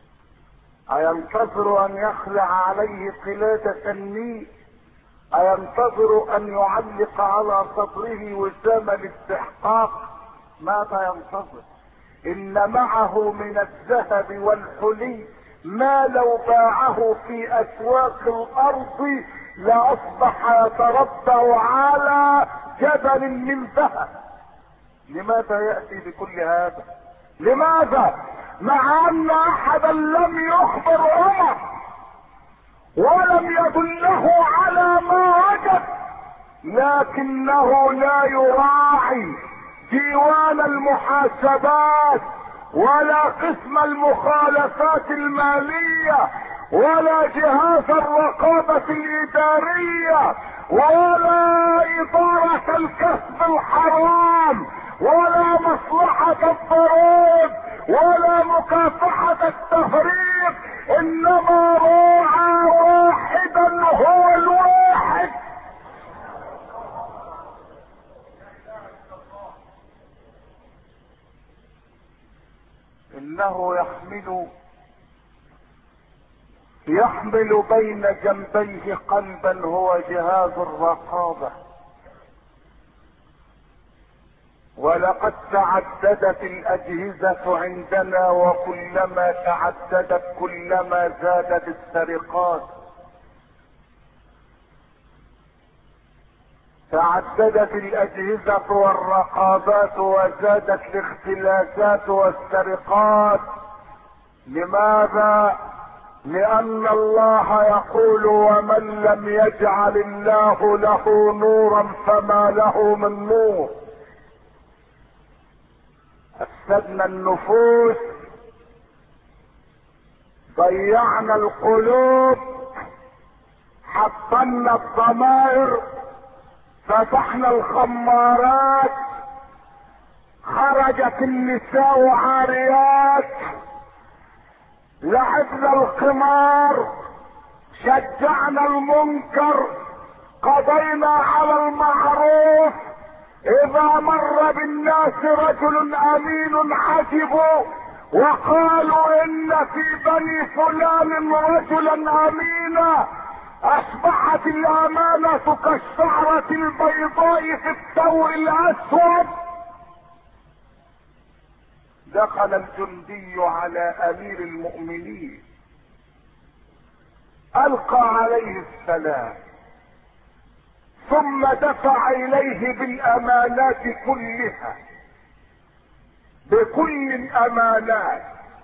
اينتظر ان يخلع عليه قلادة النيل؟ اينتظر ان يعلق على صدره وسام الاستحقاق؟ ماذا ينتظر؟ ان معه من الذهب والحلي ما لو باعه في اسواق الارض لاصبح يتربع على جبل من ذهب. لماذا يأتي بكل هذا؟ لماذا؟ مع ان احدا لم يخبر عمر ولم يدله على ما وجد، لكنه لا يراعي ديوان المحاسبات ولا قسم المخالفات المالية ولا جهاز الرقابة الإدارية ولا إدارة الكسب الحرام ولا مصلحة الضرائب ولا مكافحة التهريب، إنما راعى واحدا هو الواحد. إنه يحمل يحمل بين جنبيه قلبا هو جهاز الرقابة، ولقد تعددت الاجهزة عندنا، وكلما تعددت كلما زادت السرقات. تعددت الاجهزة والرقابات وزادت الاختلاسات والسرقات. لماذا؟ لان الله يقول: ومن لم يجعل الله له نورا فما له من نور. افسدنا النفوس، ضيعنا القلوب، حطمنا الضمائر، فتحنا الخمارات، خرجت النساء عاريات، لعبنا القمار، شجعنا المنكر، قضينا على المعروف. اذا مر بالناس رجل امين عجبوا وقالوا ان في بني فلان رجلا امينا، اصبحت الامانة كالشعرة البيضاء في الثور الاسود. دخل الجندي على امير المؤمنين، القى عليه السلام، ثم دفع اليه بالامانات كلها، بكل الامانات،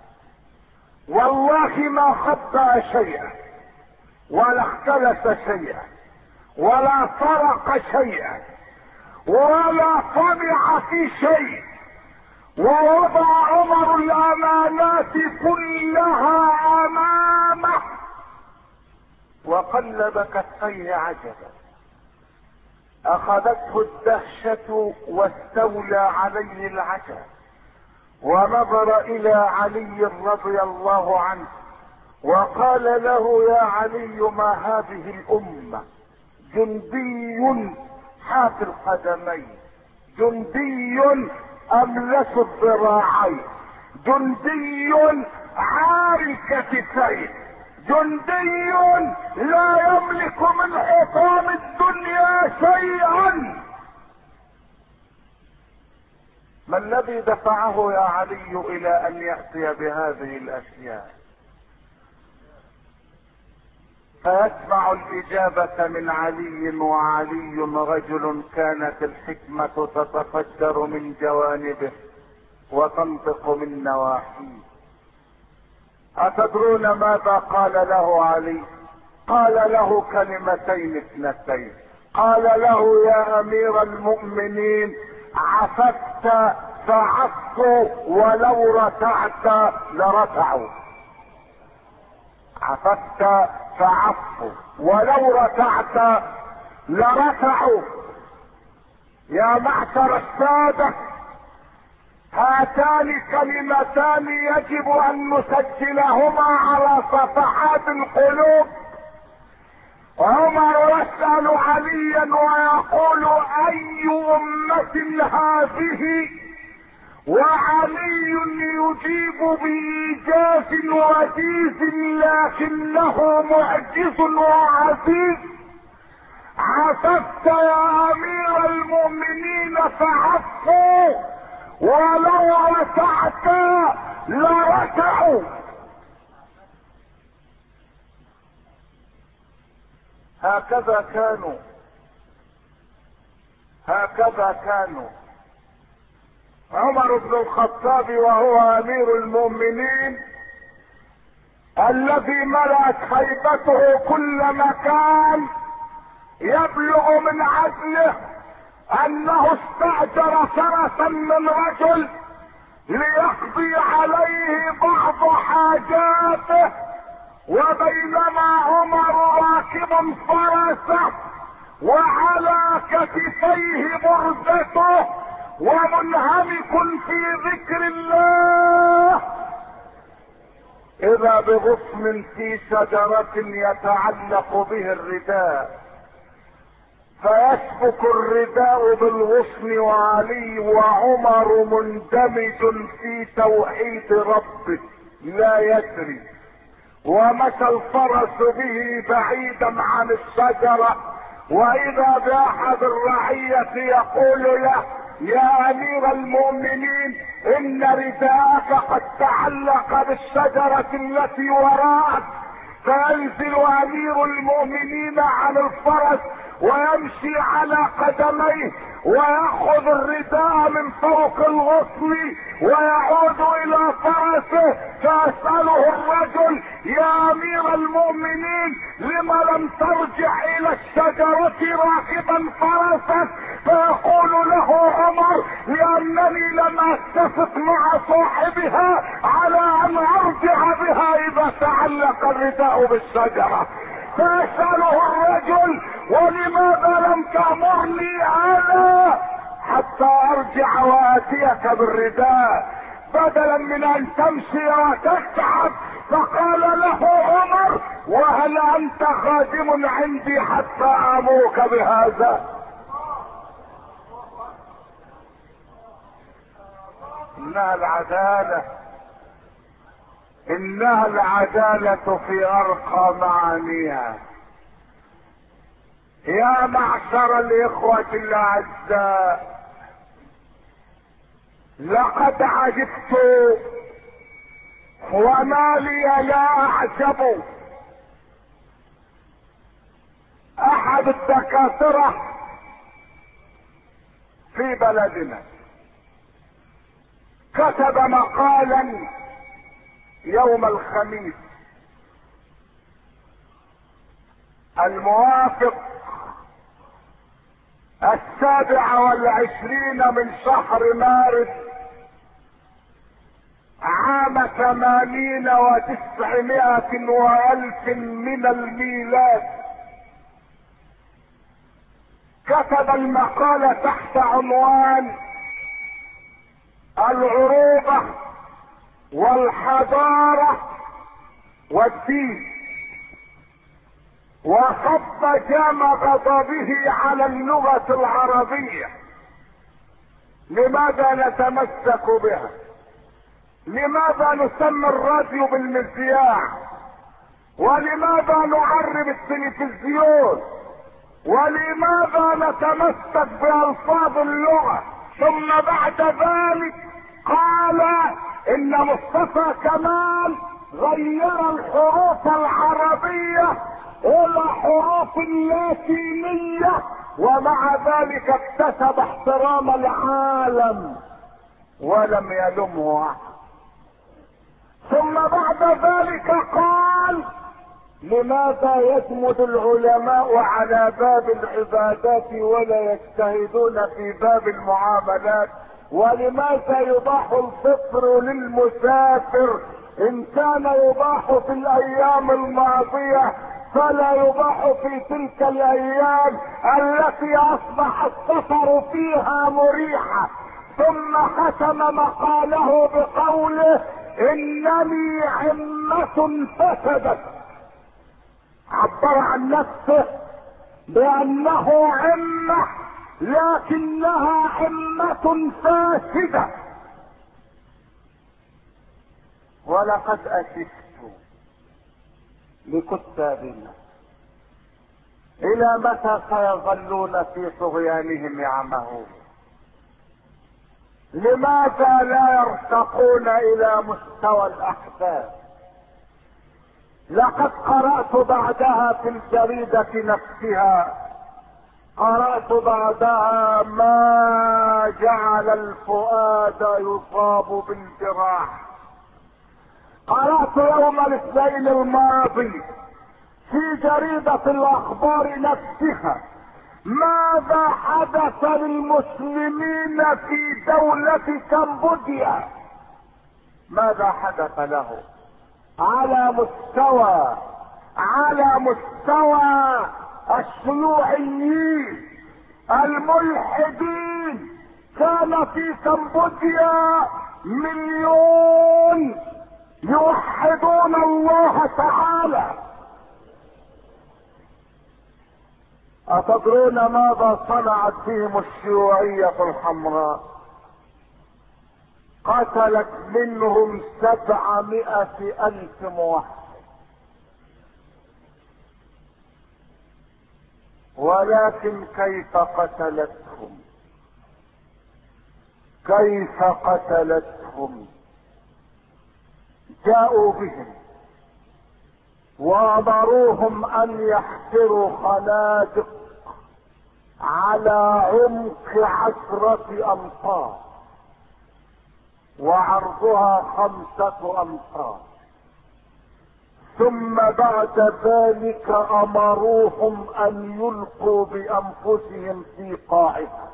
والله ما خطأ شيئا ولا اختلس شيئا ولا سرق شيئا ولا طمع في شيء، ووضع عمر الامانات كلها امامه وقلب كفيه عجبا. اخذته الدهشة واستولى عليه العجب، ونظر الى علي رضي الله عنه وقال له: يا علي، ما هذه الامة؟ جندي حاف القدمين، جندي املس الذراعين، جندي عار الكتفين، جندي لا يملك من حطام الدنيا شيئا. ما الذي دفعه يا علي الى ان يأتي بهذه الاشياء؟ فيسمع الاجابة من علي، وعلي رجل كانت الحكمة تتفجر من جوانبه وتنطق من نواحيه. اتدرون ماذا قال له علي؟ قال له كلمتين اثنتين. قال له: يا امير المؤمنين، عففت فعفوا، ولو رتعت لرتعوا. عففت فعفوا ولو رتعت لرتعوا. يا معشر السادة، هاتان كلمتان يجب ان نسجلهما على صفحات القلوب. عمر يسأل عليا ويقول: اي امة هذه؟ وعلي يجيب بإيجاز وجيز، لكنه معجز وعزيز. عففت يا امير المؤمنين فعفوا، ولو رتعت لرتعوا. هكذا كانوا، هكذا كانوا. عمر بن الخطاب وهو امير المؤمنين الذي ملأت هيبته كل مكان، يبلغ من عدله انه استأجر فرسا من رجل ليقضي عليه بعض حاجاته، وبينما عمر راكب فرسه وعلى كتفيه برزته ومنهمك في ذكر الله، اذا بغصن في شجرة يتعلق به الرداء، فيسبك الرداء بالغصن، وعلي وعمر مندمج في توحيد ربه لا يدري، ومشى الفرس به بعيدا عن الشجرة، واذا باحد الرعية يقول له: يا امير المؤمنين ان رداءك قد تعلق بالشجرة التي وراءك. فينزل امير المؤمنين عن الفرس ويمشي على قدميه ويأخذ الرداء من فوق الغصن ويعود الى فرسه. فيسأله الرجل: يا امير المؤمنين لما لم ترجع الى الشجرة راكبا فرسك؟ فيقول له عمر: لانني لم اتفق مع صاحبها على ان ارجع بها اذا تعلق الرداء بالشجرة. فيسأله الرجل: ولماذا لم تأمرني انا حتى ارجع واتيك بالرداء بدلا من ان تمشي وتتعب؟ فقال له عمر: وهل انت خادم عندي حتى امرك بهذا؟ انها العدالة، انها العدالة في ارقى معانيها. يا معشر الاخوة الاعزاء، لقد عجبت وما لي لا اعجب. احد الدكاترة في بلدنا كتب مقالا يوم الخميس الموافق السابع والعشرين من شهر مارس عام ثمانين وتسعمائة والف من الميلاد. كتب المقالة تحت عنوان: العروبة والحضارة والدين، وصب جام غضبه على اللغة العربية. لماذا نتمسك بها؟ لماذا نسمي الراديو بالمذياع؟ ولماذا نعرب التلفزيون؟ ولماذا نتمسك بألفاظ اللغة؟ ثم بعد ذلك قال ان مصطفى كمال غير الحروف العربية الى حروف لاتينية، ومع ذلك اكتسب احترام العالم ولم يلمه احد. ثم بعد ذلك قال: لماذا يجمد العلماء على باب العبادات ولا يجتهدون في باب المعاملات؟ ولماذا يباح الفطر للمسافر؟ ان كان يباح في الايام الماضية فلا يباح في تلك الايام التي اصبح السفر فيها مريحة. ثم ختم مقاله بقوله: انني عمة فسدت. عبر عن نفسه بانه عمة لكنها عمة فاسدة. ولقد اسفت لكتابنا الى متى سيظلون في طغيانهم يعمهون؟ لماذا لا يرتقون الى مستوى الاحداث؟ لقد قرأت بعدها في الجريدة نفسها، قرأت بعدها: ما جعل الفؤاد يصاب بالجراح. قرأت يوم الاثنين الماضي في جريدة الاخبار نفسها: ماذا حدث للمسلمين في دولة كمبوديا؟ ماذا حدث له على مستوى على مستوى الشيوعيين الملحدين؟ كان في كمبوديا مليون يوحدون الله تعالى. أتدرون ماذا صنعت فيهم الشيوعية الحمراء؟ قتلت منهم سبعمائة ألف موحد. ولكن كيف قتلتهم؟ كيف قتلتهم؟ جاءوا بهم وامروهم ان يحفروا خنادق على عمق عشرة امتار وعرضها خمسة امتار، ثم بعد ذلك امروهم ان يلقوا بانفسهم في قاعها،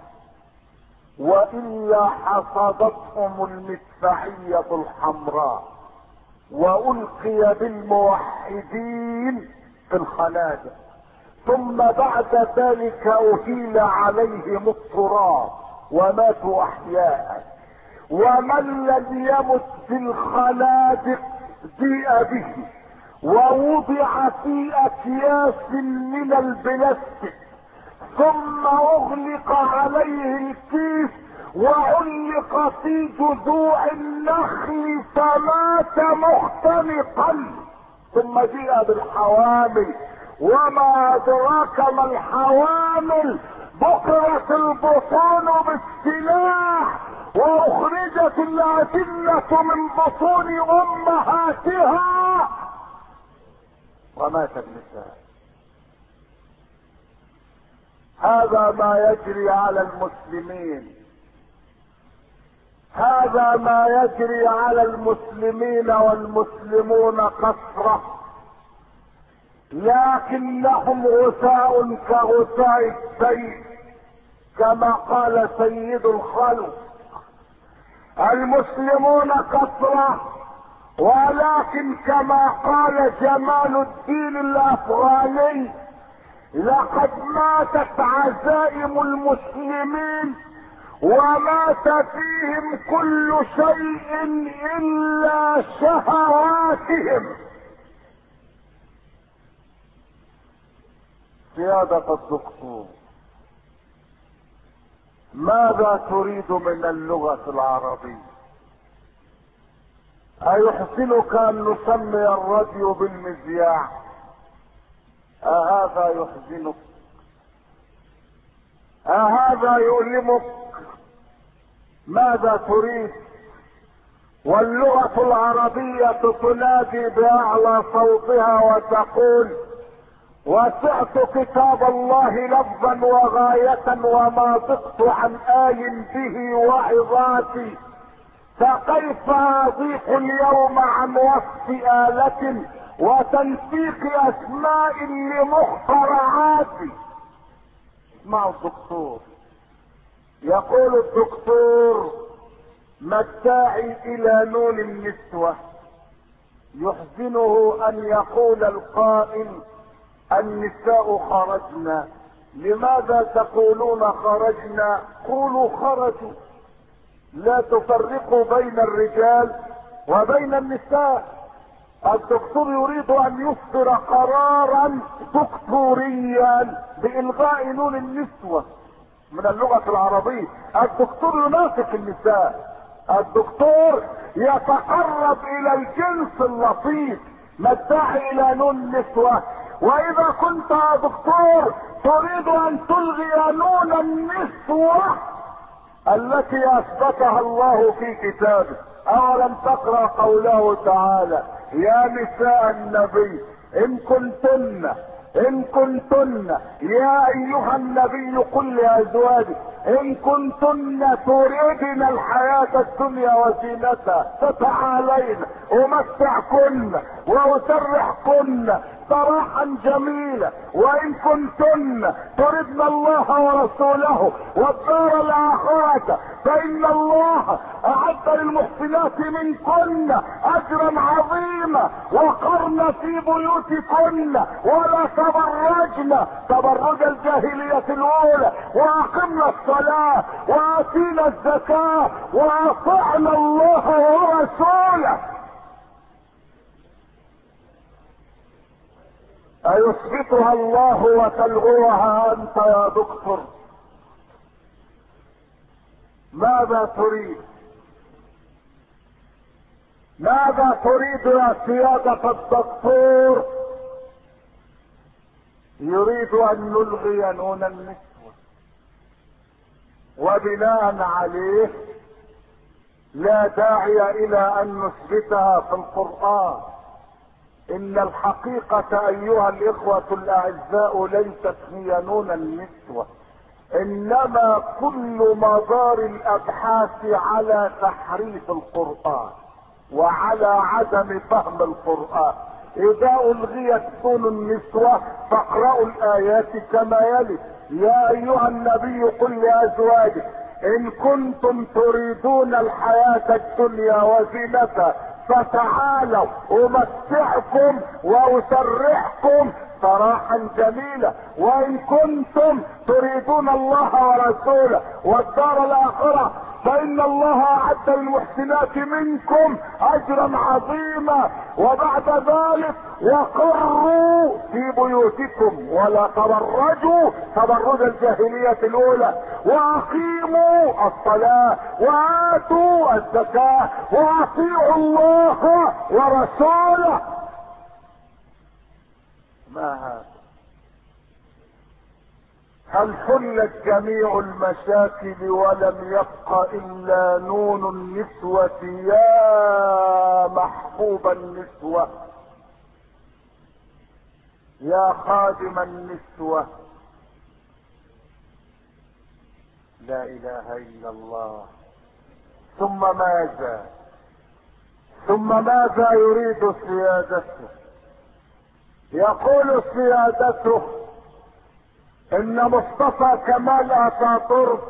والا حصدتهم المدفعية الحمراء والقي بالموحدين في الخنادق، ثم بعد ذلك اهيل عليهم التراب وماتوا احياء. ومن لم يمت في الخنادق جيء به ووضع في اكياس من البلاستيك، ثم اغلق عليه الكيس وعلق في جذوع النخل فمات مختنقا. ثم جيء بالحوامل، وما ادراك ما الحوامل، بكرت البطون بالسلاح واخرجت الاجنة من بطون امهاتها ومات النساء. هذا ما يجري على المسلمين، هذا ما يجري على المسلمين، والمسلمون كثرة، لكنهم غثاء كغثاء السيل، كما قال سيد الخلق. المسلمون كثرة، ولكن كما قال جمال الدين الافغاني: لقد ماتت عزائم المسلمين ومات فيهم كل شيء الا شهواتهم. سيادة الدكتور، ماذا تريد من اللغة العربية؟ أيحسنك أن نسمي الراديو بالمذياع؟ أهذا يحزنك؟ أهذا يؤلمك؟ ماذا تريد؟ واللغة العربية تنادي بأعلى صوتها وتقول: وسعت كتاب الله لفظا وغاية وما ضقت عن آي به وعظاتي، فكيف أضيق اليوم عن وصف آلة وتنسيق أسماء لمخترعاتي. اسمعوا الدكتور، يقول الدكتور: ما الداعي إلى نون النسوة؟ يحزنه أن يقول القائل: النساء خرجنا. لماذا تقولون خرجنا؟ قولوا خرجوا، لا تفرقوا بين الرجال وبين النساء. الدكتور يريد ان يصدر قرارا دكتوريا بإلغاء نون النسوة من اللغة العربية. الدكتور ينافق النساء، الدكتور يتقرب الى الجنس اللطيف. ما الداعي الى نون النسوة؟ واذا كنت يا دكتور تريد ان تلغي نون النسوة التي اثبتها الله في كتابه، اولم تقرأ قوله تعالى: يا نساء النبي ان كنتن ان كنتن يا ايها النبي قل لازواجك ان كنتن تريدن الحياة الدنيا وزينتها فتعالين امتعكن واسرحكن سراحا جميلا، وان كنتن تردن الله ورسوله والدار الاخرة فان الله اعد للمحسنات منكن اجرا عظيما، وقرن في بيوتكن ولا تبرجن تبرج الجاهلية الاولى، واقمنا الصلاة واتينا الزكاة واطعنا الله ورسوله. ايثبتها الله وتلغوها انت يا دكتور؟ ماذا تريد؟ ماذا تريد يا سيادة الدكتور؟ يريد ان نلغي نون النسوة، وبناء عليه لا داعي الى ان نثبتها في القرآن. ان الحقيقة ايها الاخوة الاعزاء ليست هي نون النسوة، انما كل مدار الابحاث على تحريف القرآن وعلى عدم فهم القرآن. اذا الغيت نون النسوة فاقرأوا الايات كما يلي: يا ايها النبي قل لازواجك ان كنتم تريدون الحياة الدنيا وزينتها فتعالوا امتعكم واسرحكم سراحا جميلا، وان كنتم تريدون الله ورسوله والدار الاخرة فان الله اعد للمحسنات منكم اجرا عظيما. وبعد ذلك وقروا في بيوتكم ولا تبرجوا تبرج الجاهلية الاولى، واقيموا الصلاة واتوا الزكاة واطيعوا الله ورسوله. ما هذا؟ هل حلت جميع المشاكل ولم يبق الا نون النسوة يا محبوب النسوة، يا خادم النسوة؟ لا اله الا الله. ثم ماذا؟ ثم ماذا يريد سيادته؟ يقول سيادته ان مصطفى كمال اتاتورك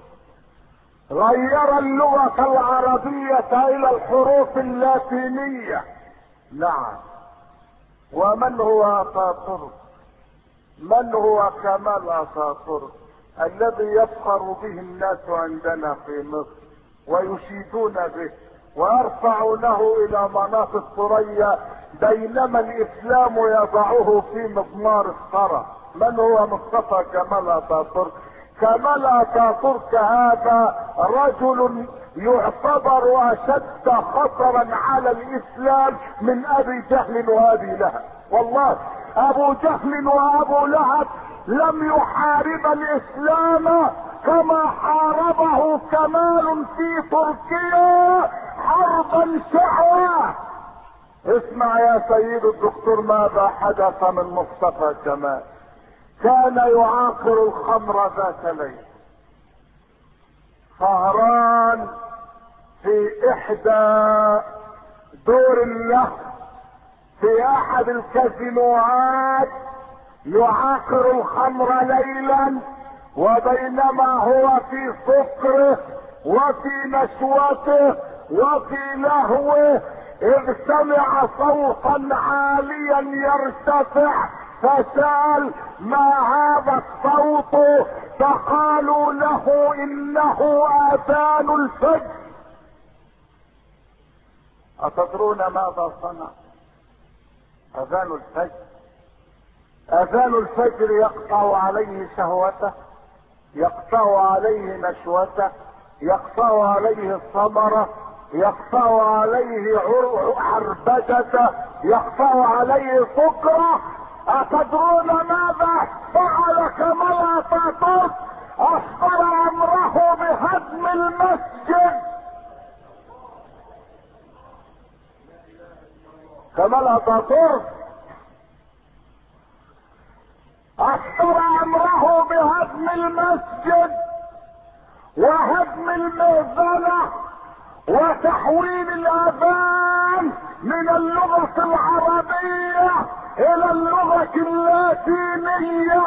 غير اللغة العربية الى الحروف اللاتينية. نعم. ومن هو اتاتورك؟ من هو كمال اتاتورك الذي يفخر به الناس عندنا في مصر ويشيدون به ويرفعونه الى مناط الثريا بينما الاسلام يضعه في مضمار الثرى؟ من هو مصطفى كمال اتاتورك؟ كمال اتاتورك هذا رجل يعتبر اشد خطرا على الاسلام من ابي جهل وابي لهب. والله ابو جهل وابو لهب لم يحارب الاسلام كما حاربه كمال في تركيا حربا شعوى. اسمع يا سيد الدكتور ماذا حدث من مصطفى كمال. كان يعاقر الخمر ذات ليل، سهران في احدى دور له في احد الكازينوهات يعاقر الخمر ليلا، وبينما هو في سكره وفي نشوته وفي لهوه اذ سمع صوتا عاليا يرتفع فسأل: ما هذا الصوت؟ فقالوا له: انه اذان الفجر. اتدرون ماذا صنع؟ اذان الفجر اذان الفجر يقطع عليه شهوته، يقطع عليه نشوته، يقطع عليه الثمرة، يقطع عليه عربدته، يقطع عليه سكره. اتدرون ماذا فعل كمال اتاتورك؟ اصدر امره بهدم المسجد. كمال اتاتورك اصدر امره بهدم المسجد وهدم المئذنة وتحويل الاذان من اللغة العربية الى اللغة اللاتينية.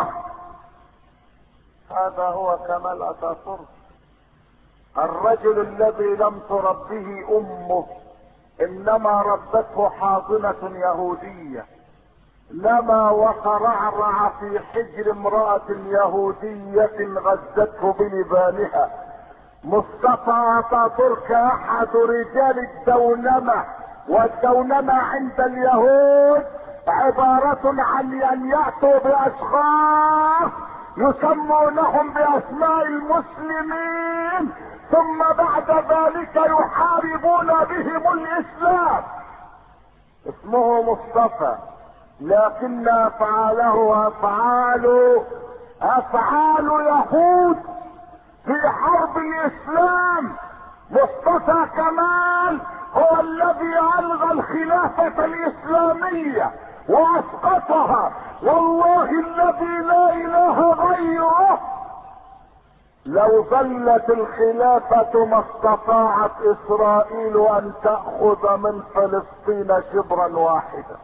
هذا هو كمال اتاتورك، الرجل الذي لم تربه امه، انما ربته حاضنة يهودية، لما وترعرع في حجر امرأة يهودية غزته بلبانها. مصطفى اتاتورك احد رجال الدونمة، والدونمة عند اليهود عبارة عن ان يأتوا باشخاص يسمونهم باسماء المسلمين ثم بعد ذلك يحاربون بهم الاسلام. اسمه مصطفى، لكن افعاله افعال افعال يهود في حرب الاسلام مصطفى كمال هو الذي الغى الخلافة الاسلامية واسقطها، والله الذي لا اله غيره لو ظلت الخلافة ما استطاعت اسرائيل ان تأخذ من فلسطين شبرا واحدا،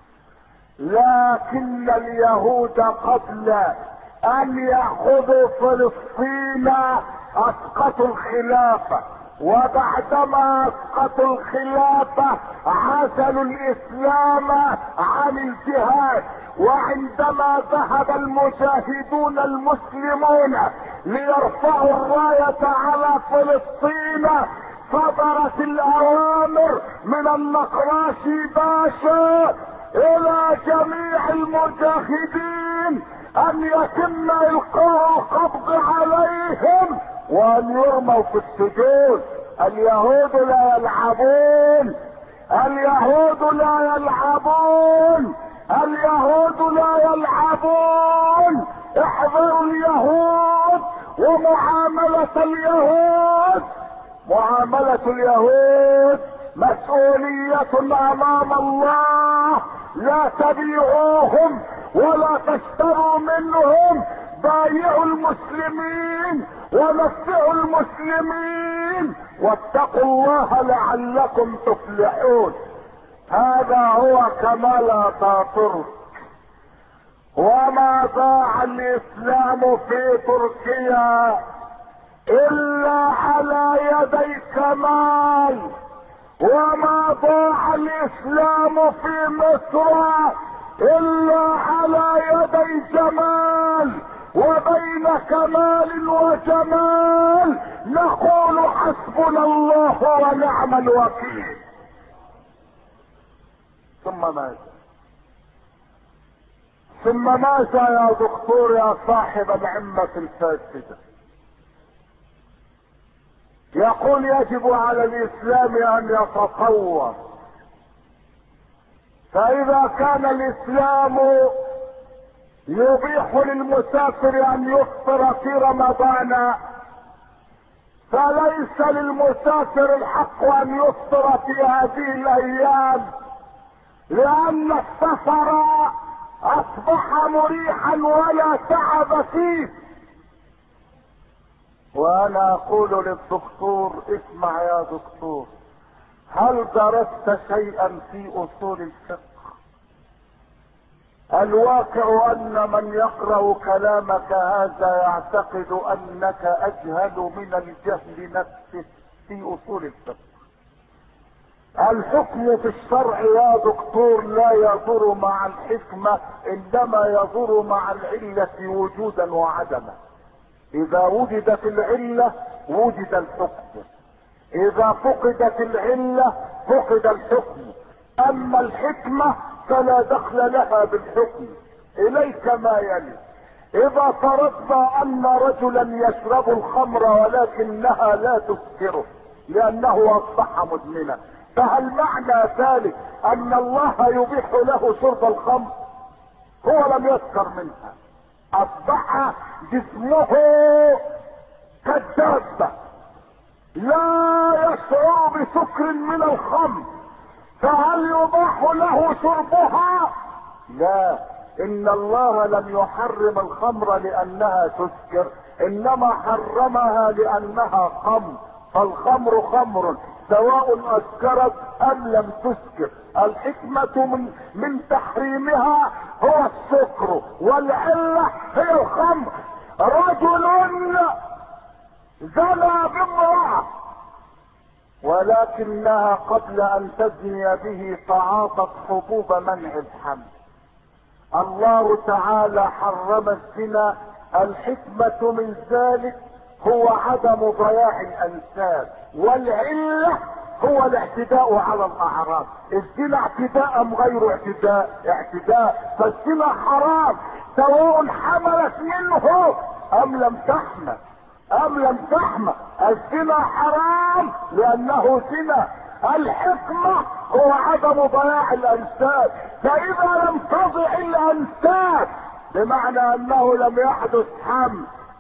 لكن اليهود قبل ان يأخذوا فلسطين اسقطوا الخلافة، وبعدما اسقطوا الخلافة عزلوا الاسلام عن الجهاد. وعندما ذهب المجاهدون المسلمون ليرفعوا الراية على فلسطين صدرت الاوامر من النقراشي باشا الى جميع المجاهدين ان يتم القاء القبض عليهم وان يرموا في السجون. اليهود لا يلعبون، اليهود لا يلعبون، اليهود لا يلعبون. احذروا اليهود ومعاملة اليهود. معاملة اليهود مسؤولية امام الله، لا تبيعوهم ولا تشتروا منهم، بايعوا المسلمين ونصروا المسلمين واتقوا الله لعلكم تفلحون. هذا هو كمال اتاتورك. وما ضاع الاسلام في تركيا الا على يدي كمال، وما ضاع الاسلام في مصر الا على يدي جمال، وبين كمال وجمال نقول حسبنا الله ونعم الوكيل. ثم ماذا؟ ثم ماذا يا دكتور يا صاحب العمة الفاسدة؟ يقول يجب على الاسلام ان يتطور، فاذا كان الاسلام يبيح للمسافر ان يفطر في رمضان فليس للمسافر الحق ان يفطر في هذه الايام، لان السفر اصبح مريحا ولا تعب فيه. وانا اقول للدكتور اسمع يا دكتور، هل درست شيئا في اصول الفقه؟ الواقع ان من يقرأ كلامك هذا يعتقد انك اجهل من الجهل نفسه في اصول الفقه. الحكم في الشرع يا دكتور لا يضر مع الحكمة، انما يضر مع العلة وجودا وعدما. اذا وجدت العلة وجد الحكم، اذا فقدت العلة فقد الحكم. اما الحكمة فلا دخل لها بالحكم. اليك ما يلي: اذا فرضنا ان رجلا يشرب الخمر ولكنها لا تسكره لانه اصبح مدمنا، فهل معنى ذلك ان الله يبيح له شرب الخمر؟ هو لم يسكر منها، اصبح جسمه كالدابة لا يشعر بسكر من الخمر، فهل يباح له شربها؟ لا، ان الله لم يحرم الخمر لانها تسكر، انما حرمها لانها خمر، فالخمر خمر سواء اسكرت ام لم تسكر. الحكمة من, من تحريمها هو السكر، والعلة هي الخمر. رجل زنى بامرأة ولكنها قبل ان تزني به تعاطت حبوب منع الحمل، الله تعالى حرم الزنا. الحكمة من ذلك هو عدم ضياع الانساب، والعلة هو الاعتداء على الاعراض. الزنا اعتداء ام غير اعتداء؟ اعتداء، فالزنا حرام سواء حملت منه ام لم تحمل ام لم تحمل. الزنا حرام لانه زنا. الحكمة هو عدم ضياع الانساب، فاذا لم تضع الانساب بمعنى انه لم يحدث حمل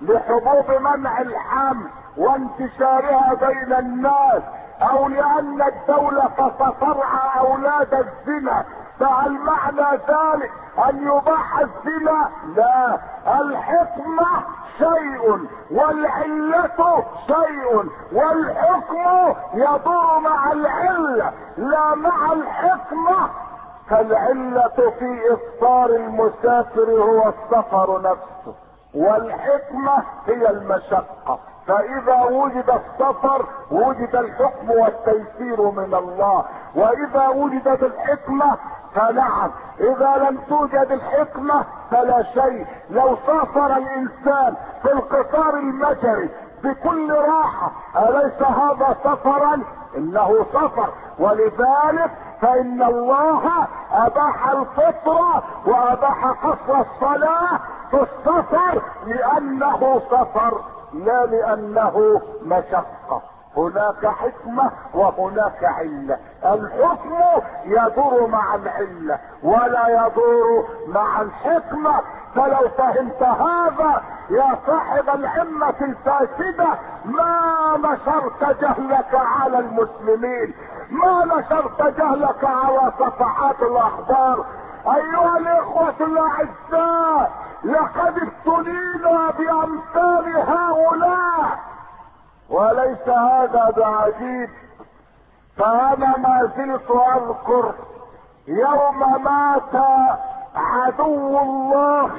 لحبوب منع الحمل وانتشارها بين الناس، او لان الدولة سترعى اولاد الزنا، فهل معنى ذلك ان يباح الزنا؟ لا، الحكمة شيء والعلة شيء، والحكم يدور مع العلة لا مع الحكمة. فالعلة في افطار المسافر هو السفر نفسه، والحكمة هي المشقة. فاذا وجد السفر وجد الحكم والتيسير من الله، واذا وجدت الحكمة فنعم، اذا لم توجد الحكمة فلا شيء. لو سافر الانسان في القطار المجري بكل راحة اليس هذا سفرا؟ انه سفر. ولذلك فان الله اباح الفطرة واباح قصر الصلاة في السفر لانه سفر لا لانه مشقة. هناك حكمة وهناك علة، الحكم يدور مع العلة ولا يدور مع الحكمة. فلو فهمت هذا يا صاحب العمة الفاسدة ما نشرت جهلك على المسلمين، ما نشرت جهلك على صفحات الاخبار. ايها الاخوة الاعزاء، لقد ابتلينا بامثال هؤلاء، وليس هذا بعجيب. فانا ما زلت اذكر يوم مات عدو الله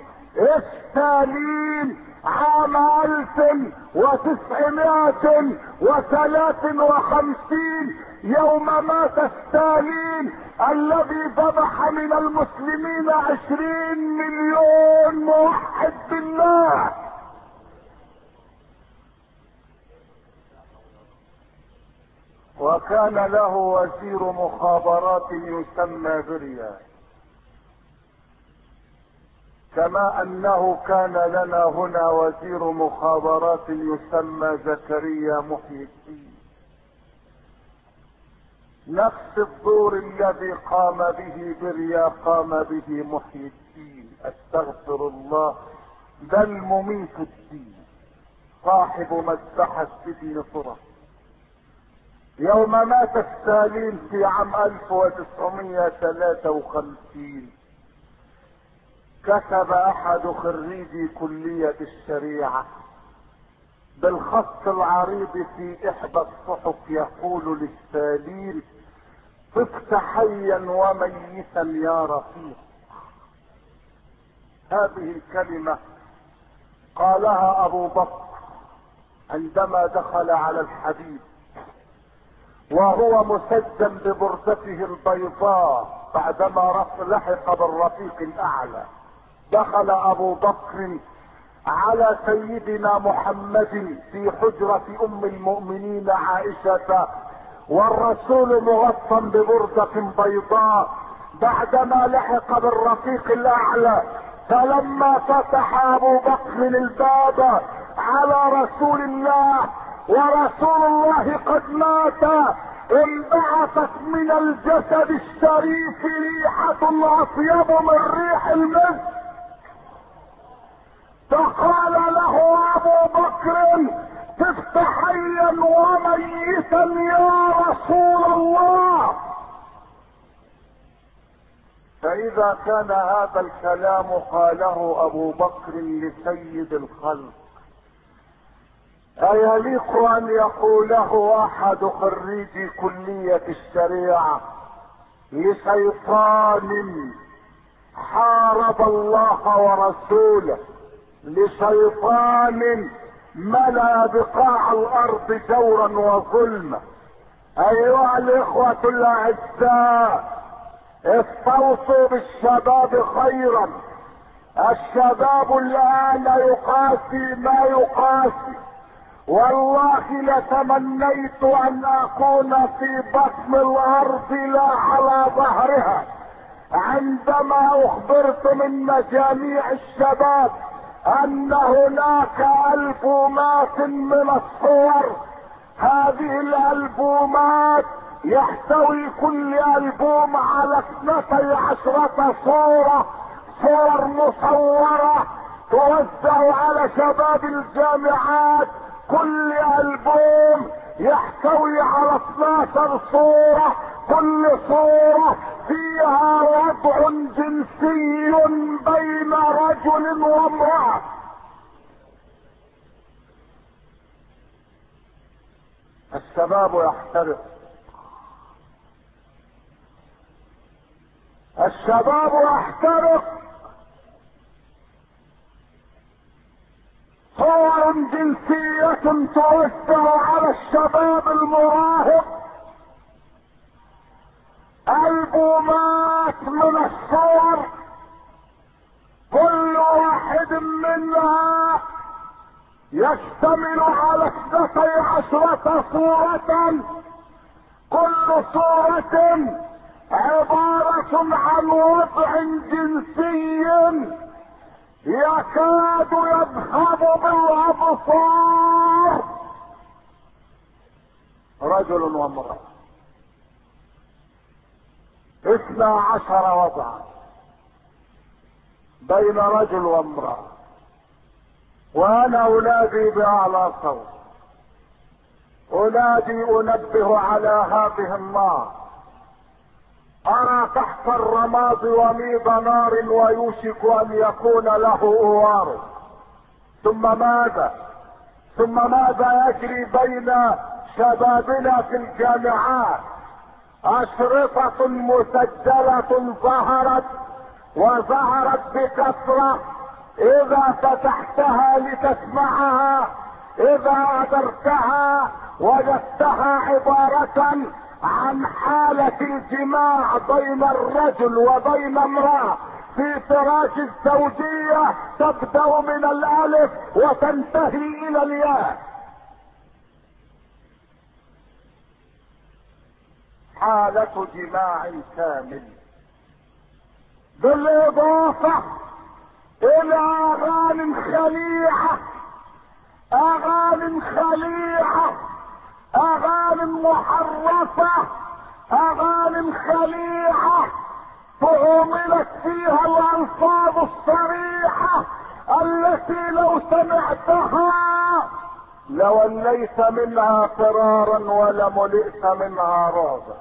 ستالين عام الف وتسعمائة وثلاث وخمسين، يوم مات ستالين الذي ذبح من المسلمين عشرين مليون موحد بالله. وكان له وزير مخابرات يسمى بريا، كما انه كان لنا هنا وزير مخابرات يسمى زكريا محي الدين. نفس الدور الذي قام به بريا قام به محي الدين، استغفر الله، بل مميت الدين، صاحب مذبحة سجن طرة. يوم مات ستالين في عام الف وتسعمائة وثلاثة وخمسين كتب احد خريجي كلية الشريعة بالخط العريض في احدى الصحف يقول لستالين: طفت حيا وميتا يا رفيق. هذه الكلمة قالها ابو بكر عندما دخل على الحبيب وهو مسجن ببردته البيضاء بعدما لحق بالرفيق الاعلى. دخل ابو بكر على سيدنا محمد في حجرة ام المؤمنين عائشة والرسول مغطى ببردة بيضاء بعدما لحق بالرفيق الاعلى. فلما فتح ابو بكر الباب على رسول الله ورسول الله قد مات، انبعثت من الجسد الشريف ريحة اطيب من ريح المسك. فقال له ابو بكر: طفت حيا وميتا يا رسول الله. فاذا كان هذا الكلام قاله ابو بكر لسيد الخلق، ايليق ان يقوله احد خريجي كلية الشريعة لشيطان حارب الله ورسوله، لشيطان ملأ بقاع الارض جورا وظلما؟ ايها الاخوة الاعزاء، استوصوا بالشباب خيرا. الشباب الان يقاسي ما يقاسي. والله لتمنيت ان اكون في بطن الارض لا على ظهرها عندما اخبرت من مجاميع الشباب ان هناك البومات من الصور. هذه الالبومات يحتوي كل البوم على اثنتي عشرة صورة، صور مصورة توزع على شباب الجامعات، كل ألبوم يحتوي على اثناشر صورة، كل صورة فيها وضع جنسي بين رجل وامرأة. الشباب يحترق، الشباب يحترق. صور جنسية توزع على الشباب المراهق، ألبومات من الصور، كل واحد منها يشتمل على اثنتي عشرة صورة، كل صورة عبارة عن وضع جنسي يكاد يذهب بالابصار. رجل وامرأة، اثنا عشر وضعا بين رجل وامرأة، وانا انادي باعلى صوت، انادي انبه على هذه النار. ارى تحت الرماد وميض نار ويوشك ان يكون له اوار. ثم ماذا ثم ماذا يجري بين شبابنا في الجامعات؟ اشرطة مسجلة ظهرت وظهرت بكثرة، اذا فتحتها لتسمعها، اذا ادرتها وجدتها عبارة عن حالة الجماع بين الرجل وبين امرأة في فراش الزوجية، تبدأ من الالف وتنتهي الى الياء. حالة جماع كامل، بالاضافة الى اغاني خليعة، اغاني خليعة، اغاني محرفة، اغاني خليعة تعملت فيها الالفاظ الصريحة التي لو سمعتها لوليت منها فرارا ولملئت منها رعبا.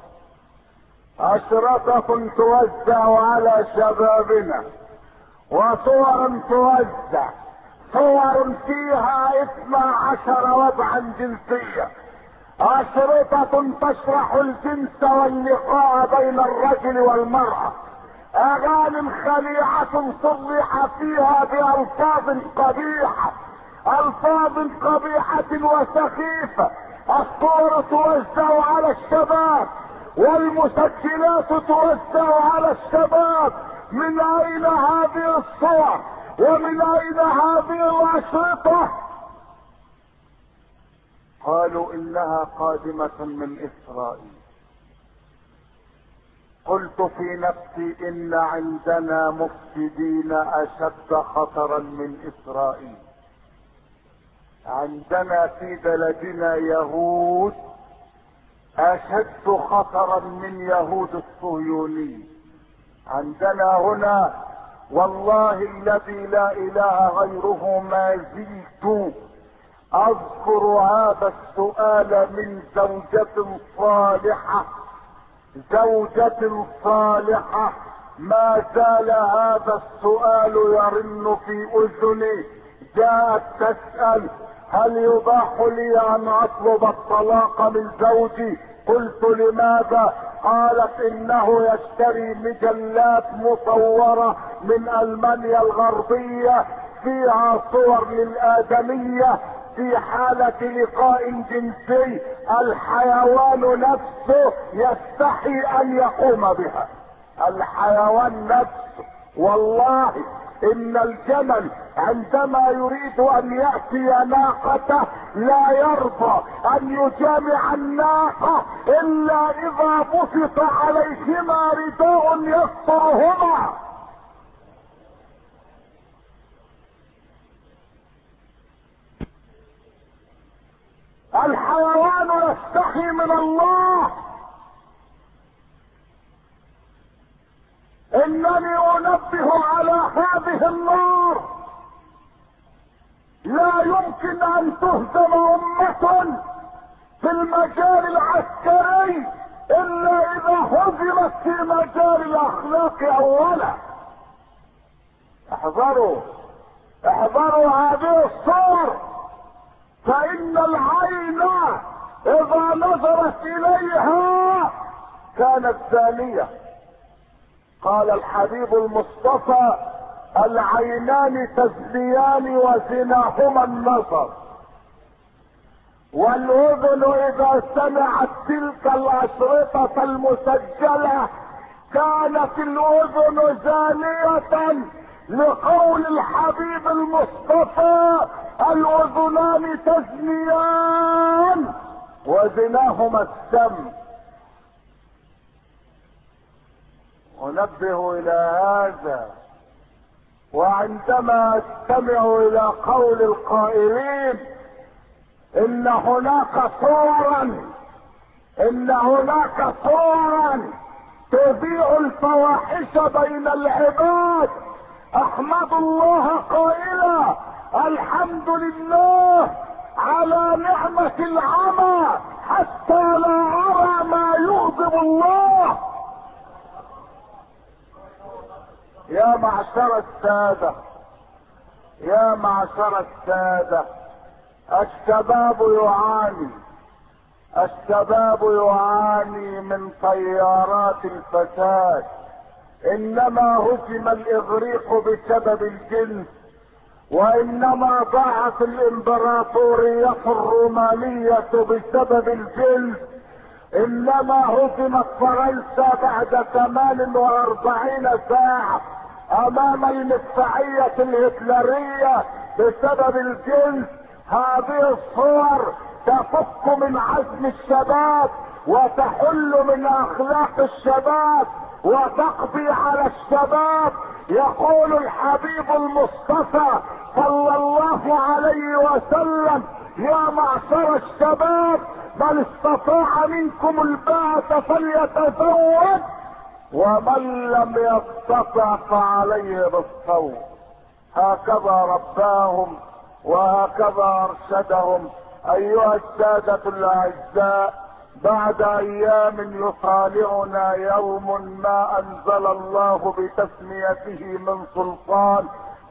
اشرطة توزع على شبابنا، وصور توزع، صور فيها اثنا عشر وضعا جنسيا، اشرطة تشرح الجنس واللقاء بين الرجل والمرأة، اغاني خليعة صرح فيها بالفاظ قبيحة، الفاظ قبيحة وسخيفة. الصور توزع على الشباب والمسجلات توزع على الشباب. من اين هذه الصور ومن اين هذه الاشرطة؟ قالوا انها قادمة من اسرائيل. قلت في نفسي ان عندنا مفسدين اشد خطرا من اسرائيل. عندنا في بلدنا يهود اشد خطرا من يهود الصهيوني. عندنا هنا والله الذي لا اله غيره ما زلت اذكر هذا السؤال من زوجة صالحة، زوجة صالحة، ما زال هذا السؤال يرن في اذني. جاءت تسأل هل يباح لي ان اطلب الطلاق من زوجي؟ قلت لماذا؟ قالت انه يشتري مجلات مصورة من المانيا الغربية فيها صور للآدمية في حالة لقاء جنسي، الحيوان نفسه يستحي ان يقوم بها. الحيوان نفسه، والله ان الجمل عندما يريد ان يأتي ناقته لا يرضى ان يجامع الناقة الا اذا بسط عليهما رداء يسترهما. الحيوان يستحي من الله. انني انبه على هذه النار يمكن ان تهزم امة في المجال العسكري الا اذا هزمت في مجال الاخلاق اولا. احذروا احذروا هذه الصور، فان العين اذا نظرت اليها كانت زانية. قال الحبيب المصطفى: العينان تزنيان وزناهما النظر، والاذن اذا سمعت تلك الاشرطة المسجلة كانت الاذن زانية، لقول الحبيب المصطفى: الاذنان تزنيان وزناهما السمع. انبه الى هذا، وعندما استمع الى قول القائلين ان هناك صورا ان هناك صورا تذيع الفواحش بين العباد، احمد الله قائلا: الحمد لله على نعمة العمى حتى لا ارى ما يغضب الله. يا معشر السادة يا معشر السادة الشباب يعاني الشباب يعاني من طيارات الفساد. انما هزم الاغريق بسبب الجنس، وانما ضاعت الامبراطورية الرومانية بسبب الجنس، انما هزمت فرنسا بعد ثمان واربعين ساعة امام المدفعية الهتلرية بسبب الجنس. هذه الصور تفك من عزم الشباب وتحل من اخلاق الشباب وتقضي على الشباب. يقول الحبيب المصطفى صلى الله عليه وسلم: يا معشر الشباب من استطاع منكم الباءة فليتزوج، ومن لم يستطع فعليه بالصوم. هكذا رباهم وهكذا ارشدهم. ايها السادة الاعزاء، بعد ايام يطالعنا يوم ما انزل الله بتسميته من سلطان،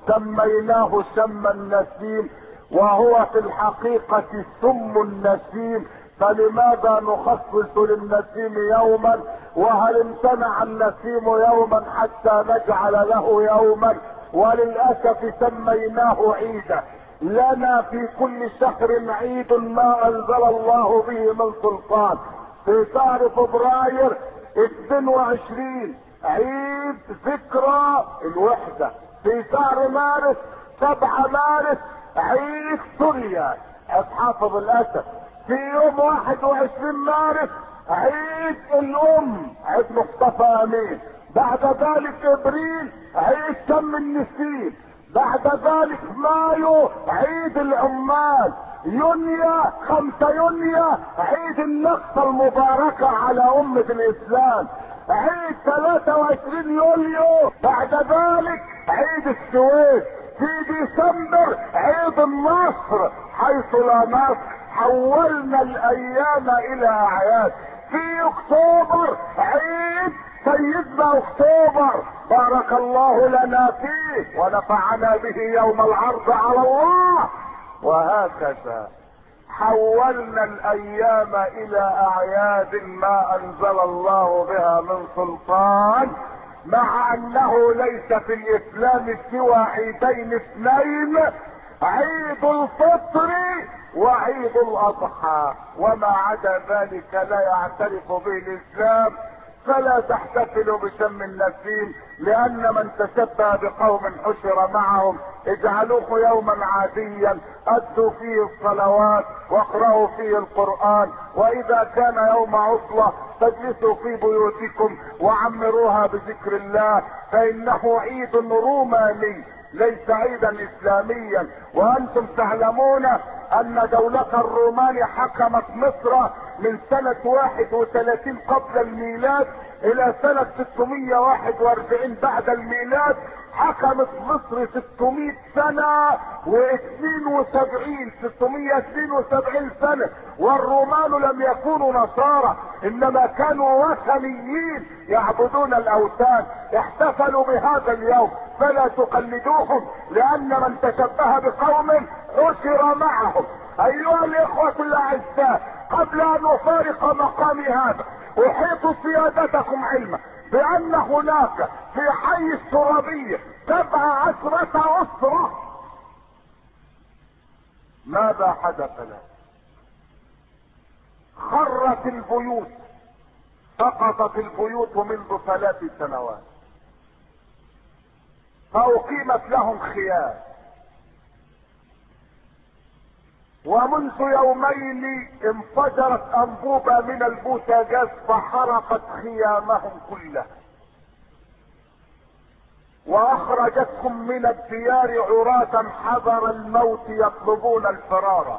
سميناه شم النسيم، وهو في الحقيقة سم النسيم. فلماذا نخصص للنسيم يوما؟ وهل امتنع النسيم يوما حتى نجعل له يوما؟ وللاسف سميناه عيدا. لنا في كل شهر عيد ما انزل الله به من سلطان. في شهر فبراير اثنين وعشرين عيد ذكرى الوحدة. في شهر مارس سبعة مارس عيد سوريا حافظ الاسد. في يوم واحد وعشرين مارس عيد الام عيد مصطفى امين. بعد ذلك ابريل عيد شم النسيم. بعد ذلك مايو عيد العمال. يونيو خمسة يونيو عيد النقصة المباركة على أمة الإسلام. عيد ثلاثة وعشرين يوليو بعد ذلك عيد السويس. في ديسمبر عيد النصر حيث لا نصر. حولنا الأيام إلى أعياد. في أكتوبر عيد سيدنا اكتوبر بارك الله لنا فيه ونفعنا به يوم العرض على الله. وهكذا حولنا الايام الى اعياد ما انزل الله بها من سلطان، مع انه ليس في الاسلام سوى عيدين اثنين: عيد الفطر وعيد الاضحى، وما عدا ذلك لا يعترف به الاسلام. فلا تحتفلوا بشم النسيم، لان من تشبه بقوم حشر معهم. اجعلوه يوما عاديا ادوا فيه الصلوات واقرأوا فيه القرآن، واذا كان يوم عطلة فاجلسوا في بيوتكم وعمروها بذكر الله، فانه عيد روماني ليس عيدا اسلاميا. وانتم تعلمون ان دولة الرومان حكمت مصر من سنة واحد وثلاثين قبل الميلاد الى سنة ستمائة وواحد واربعين بعد الميلاد حكمت مصر ستمائة سنة واثنين وسبعين ستمائة واثنين وسبعين سنة، والرومان لم يكونوا نصارى انما كانوا وثنيين يعبدون الاوثان. احتفلوا بهذا اليوم فلا تقلدوهم، لان من تشبه بقوم حشر معهم. ايها الاخوة الاعزاء، قبل ان افارق مقامي هذا احيط سيادتكم علما بان هناك في حي الترابية سبع عشرة اسرة. ماذا حدث له؟ خرت البيوت، سقطت البيوت منذ ثلاث سنوات، فاقيمت لهم خيام، ومنذ يومين انفجرت انبوبة من البوتاجاز فحرقت خيامهم كلها، واخرجتكم من الديار عراة حذر الموت يطلبون الفرار.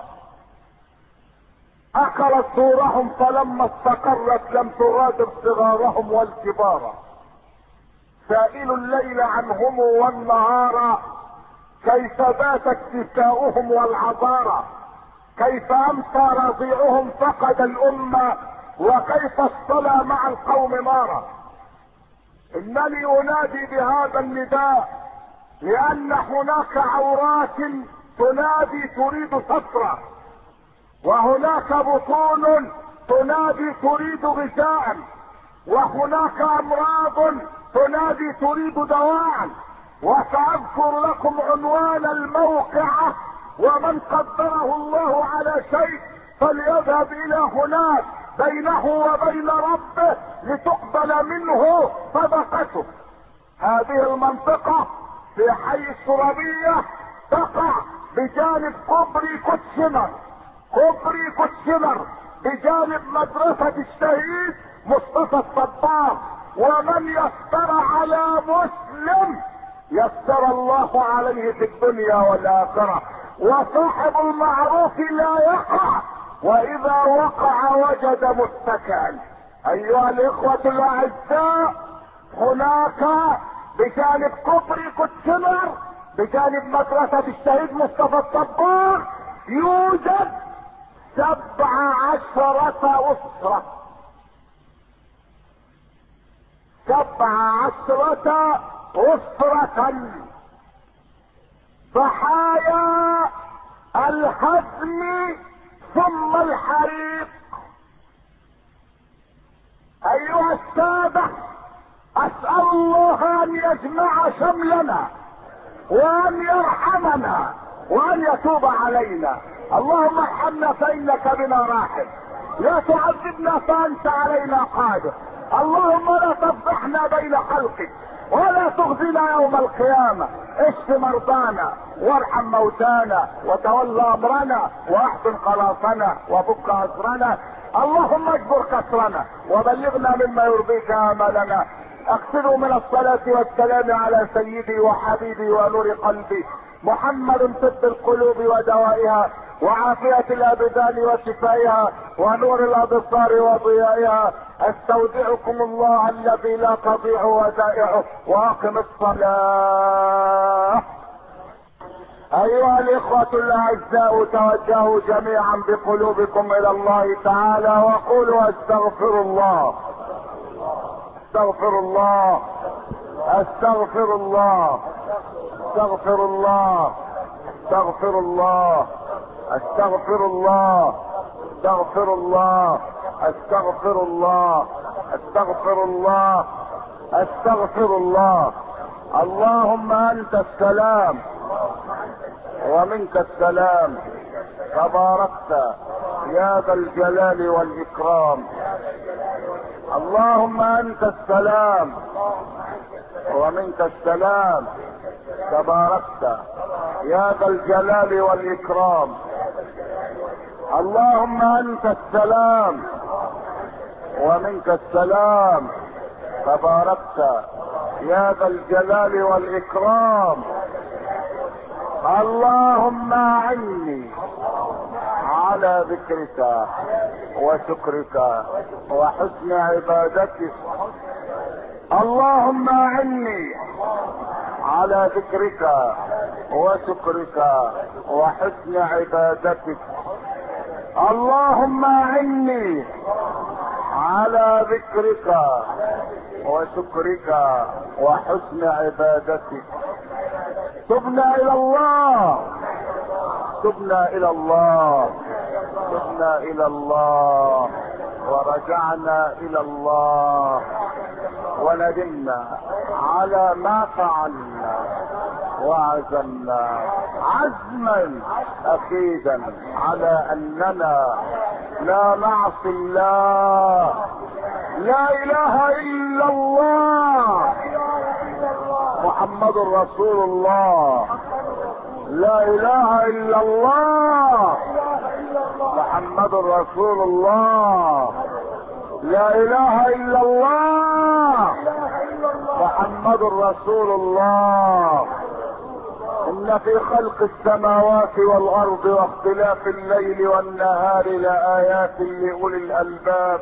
اكلت دورهم فلما استقرت لم تغادر صغارهم والكبار. سائل الليل عنهم والنهار، كيف بات اكتساؤهم والعذارى، كيف امسى رضيعهم فقد الامة، وكيف اصطلى مع القوم نارا. انني انادي بهذا النداء لان هناك عورات تنادي تريد سترا، وهناك بطون تنادي تريد غذاء، وهناك امراض تنادي تريد دواء. وساذكر لكم عنوان الموقعة، ومن قدره الله على شيء فليذهب الى هناك بينه وبين ربه لتقبل منه صدقته. هذه المنطقة في حي الترابية تقع بجانب كوبري كوتشمر، كوبري كوتشمر بجانب مدرسة الشهيد مصطفى الصباغ. ومن يسر على مسلم يسر الله عليه في الدنيا والاخرة، وصاحب المعروف لا يقع، واذا وقع وجد متكئا. ايها الاخوة الاعزاء، هناك بجانب كوبري كوتشمر بجانب مدرسة الشهيد مصطفى الصباغ يوجد سبع عشرة اسرة، سبع عشرة اسرة ضحايا الهدم ثم الحريق. ايها السادة، اسأل الله ان يجمع شملنا وان يرحمنا وان يتوب علينا. اللهم ارحمنا فانك بنا راحم، لا تعذبنا فانت علينا قادر. اللهم لا تفضحنا بين خلقك ولا تخزنا يوم القيامة. اشف مرضانا وارحم موتانا وتولى امرنا واحسن خلاصنا وفك اسرنا. اللهم اجبر كسرنا وبلغنا مما يرضيك امالنا. اكثروا من الصلاة والسلام على سيدي وحبيبي ونور قلبي محمد، طب القلوب ودوائها وعافية الابدان وشفائها ونور الابصار وضيائها. استودعكم الله الذي لا تضيع ودائعه، واقم الصلاة. ايها الاخوة الاعزاء، توجهوا جميعا بقلوبكم الى الله تعالى وقولوا استغفر الله، استغفر الله، استغفر الله، استغفر الله، استغفر الله، استغفر الله، استغفر الله، استغفر الله، استغفر الله، استغفر الله. اللهم انت السلام ومنك السلام، تباركت يا ذا الجلال والاكرام. اللهم انت السلام ومنك السلام، تباركت يا ذا الجلال والاكرام. اللهم انت السلام ومنك السلام، تباركت يا ذا الجلال والاكرام. اللهم اعني على ذكرك وشكرك وحسن عبادتك اللهم اعني على ذكرك وشكرك وحسن عبادتك. اللهم اعني على ذكرك وشكرك وحسن عبادتك. تبنا الى الله، تبنا الى الله، تبنا الى الله، ورجعنا الى الله، وندمنا على ما فعلنا، وعزمنا عزما اكيدا على اننا لا نعصي الله. لا اله الا الله محمد رسول الله. لا اله الا الله محمد رسول الله. لا اله الا الله محمد رسول الله. ان في خلق السماوات والارض واختلاف الليل والنهار لآيات لأولي الالباب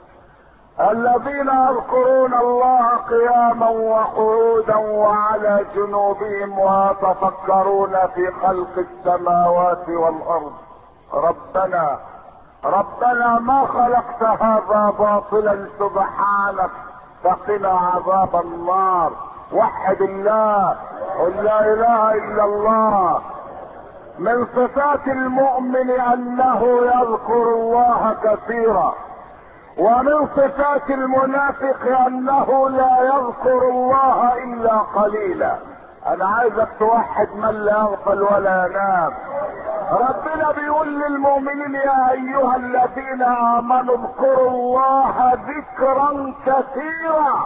الذين يذكرون الله قياما وقعودا وعلى جنوبهم ويتفكرون في خلق السماوات والارض. ربنا ربنا ما خلقت هذا باطلا سبحانك فقنا عذاب النار. وحد الله، قل لا اله الا الله. من صفات المؤمن انه يذكر الله كثيرا، ومن صفات المنافق انه لا يذكر الله الا قليلا. انا عايزك توحد من لا يغفل ولا ينام. ربنا بيقول للمؤمنين يا ايها الذين امنوا اذكروا الله ذكرا كثيرا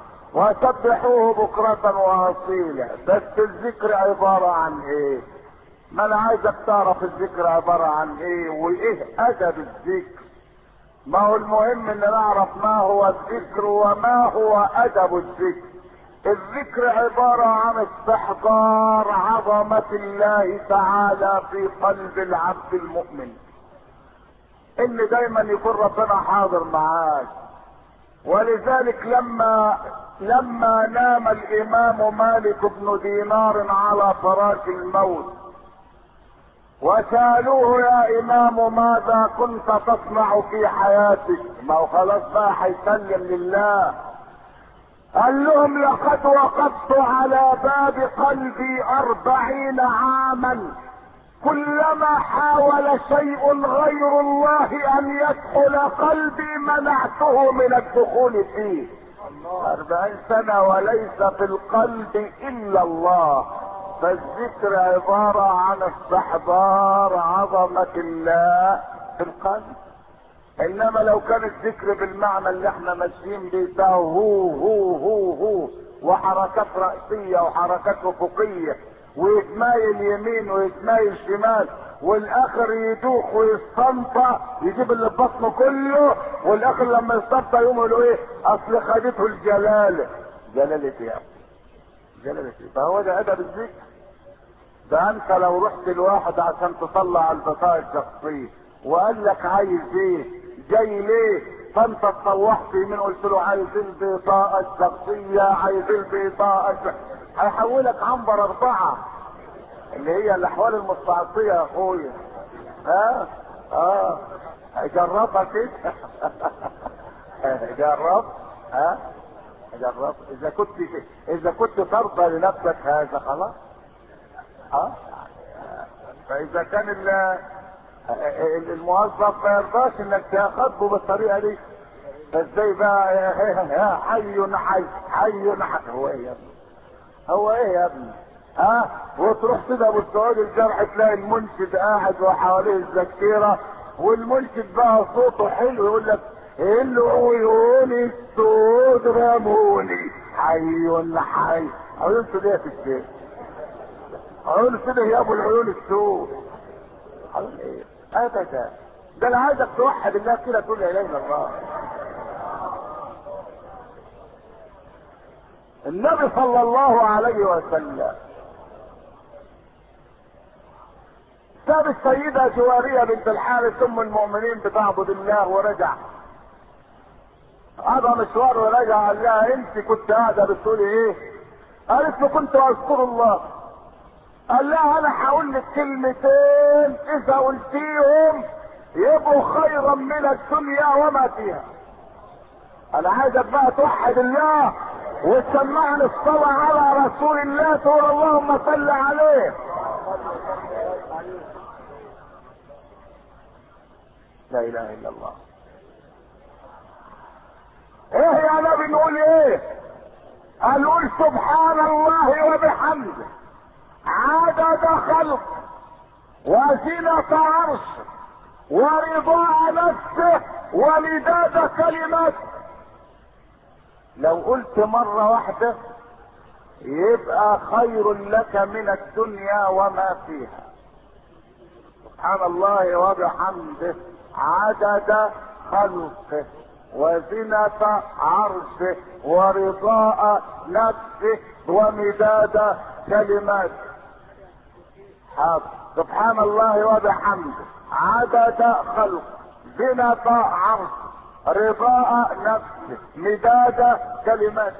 وسبحوه بكرة واصيلا. بس الذكر عبارة عن ايه؟ ما انا عايزك تعرف الذكر عبارة عن ايه وايه ادب الذكر. ما هو المهم ان نعرف ما هو الذكر وما هو ادب الذكر. الذكر عبارة عن استحضار عظمة الله تعالى في قلب العبد المؤمن، ان دايما يكون ربنا حاضر معاك. ولذلك لما لما نام الامام مالك بن دينار على فراش الموت وسألوه يا امام ماذا كنت تصنع في حياتك؟ ما هو خلاص بقى هيسلم لله. قال لهم لقد وقفت على باب قلبي أربعين عاما كلما حاول شيء غير الله ان يدخل قلبي منعته من الدخول فيه. أربعين سنة وليس في القلب الا الله. فالذكر عبارة عن استحضار عظمة الله في القلب. انما لو كان الذكر بالمعنى اللي احنا ماشيين بيه ده هو هو هو هو وحركات رأسية وحركات افقية ويتمايل يمين ويتمايل شمال والاخر يدوخ ويستنطع يجيب اللي في بطنه كله والاخر لما يستنطع يقوم يقولوا ايه؟ اصل خدته الجلالة. جلالة ايه؟ جلالة ايه؟ فهو ده ادب الذكر. ده انت لو رحت لواحد عشان تطلع البطاقة الشخصية وقال لك عايز ايه؟ جاي ليه؟ فانت اتطوحت يمين قلت له عايز البطاقة الشخصية، عايز البطاقة الشخصية. هيحولك عنبر اربعة اللي هي الاحوال المستعصية يا اخويا. ها اه جربها كده. جرب ها جرب. اذا كنت اذا كنت ترضى لنفسك هذا خلاص. اه فاذا كان الموظف ما يرضاش انك تاخده بالطريقه دي فازاي بقى يا حي حي حي حي. هو ايه يا ابني؟ هو ايه يا ابني؟ ها وتروح كده بالسعود الجرح تلاقي المنشد قاعد وحواليه الذكيره والمنشد بقى صوته حلو يقول لك العيون السود رموني حي حي. عيون سود ايه في الشيخ؟ عيون سود يا ابو العيون السود. عيون ايه؟ ابدا. ده انا عايزك توحد الله كده تقول لا اله الا الله. النبي صلى الله عليه وسلم ساب السيدة جوارية بنت الحارث ام المؤمنين بتعبد الله ورجع قضى مشوار ورجع قال لها انت كنت قاعده بتقولي ايه؟ قالت له كنت اذكر الله. قال لها انا هقول لك كلمتين اذا قلتيهم يبقوا خيرا من الدنيا وما فيها. انا عايزك بقى توحد الله وتسمعني الصلاة على رسول الله، تقول اللهم صل عليه. لا اله الا الله. ايه يا نبي نقول ايه؟ قال قول سبحان الله وبحمده عدد خلق وزنة عرشه ورضاء نفسه ومداد كلماته. لو قلت مرة واحدة يبقى خير لك من الدنيا وما فيها. سبحان الله وبحمده عدد خلقه وزنة عرشه ورضاء نفسه ومداد كلماته. حاضر. سبحان الله وبحمده عدد خلقه زنة عرشه رضاء نفسه مداد كلمات.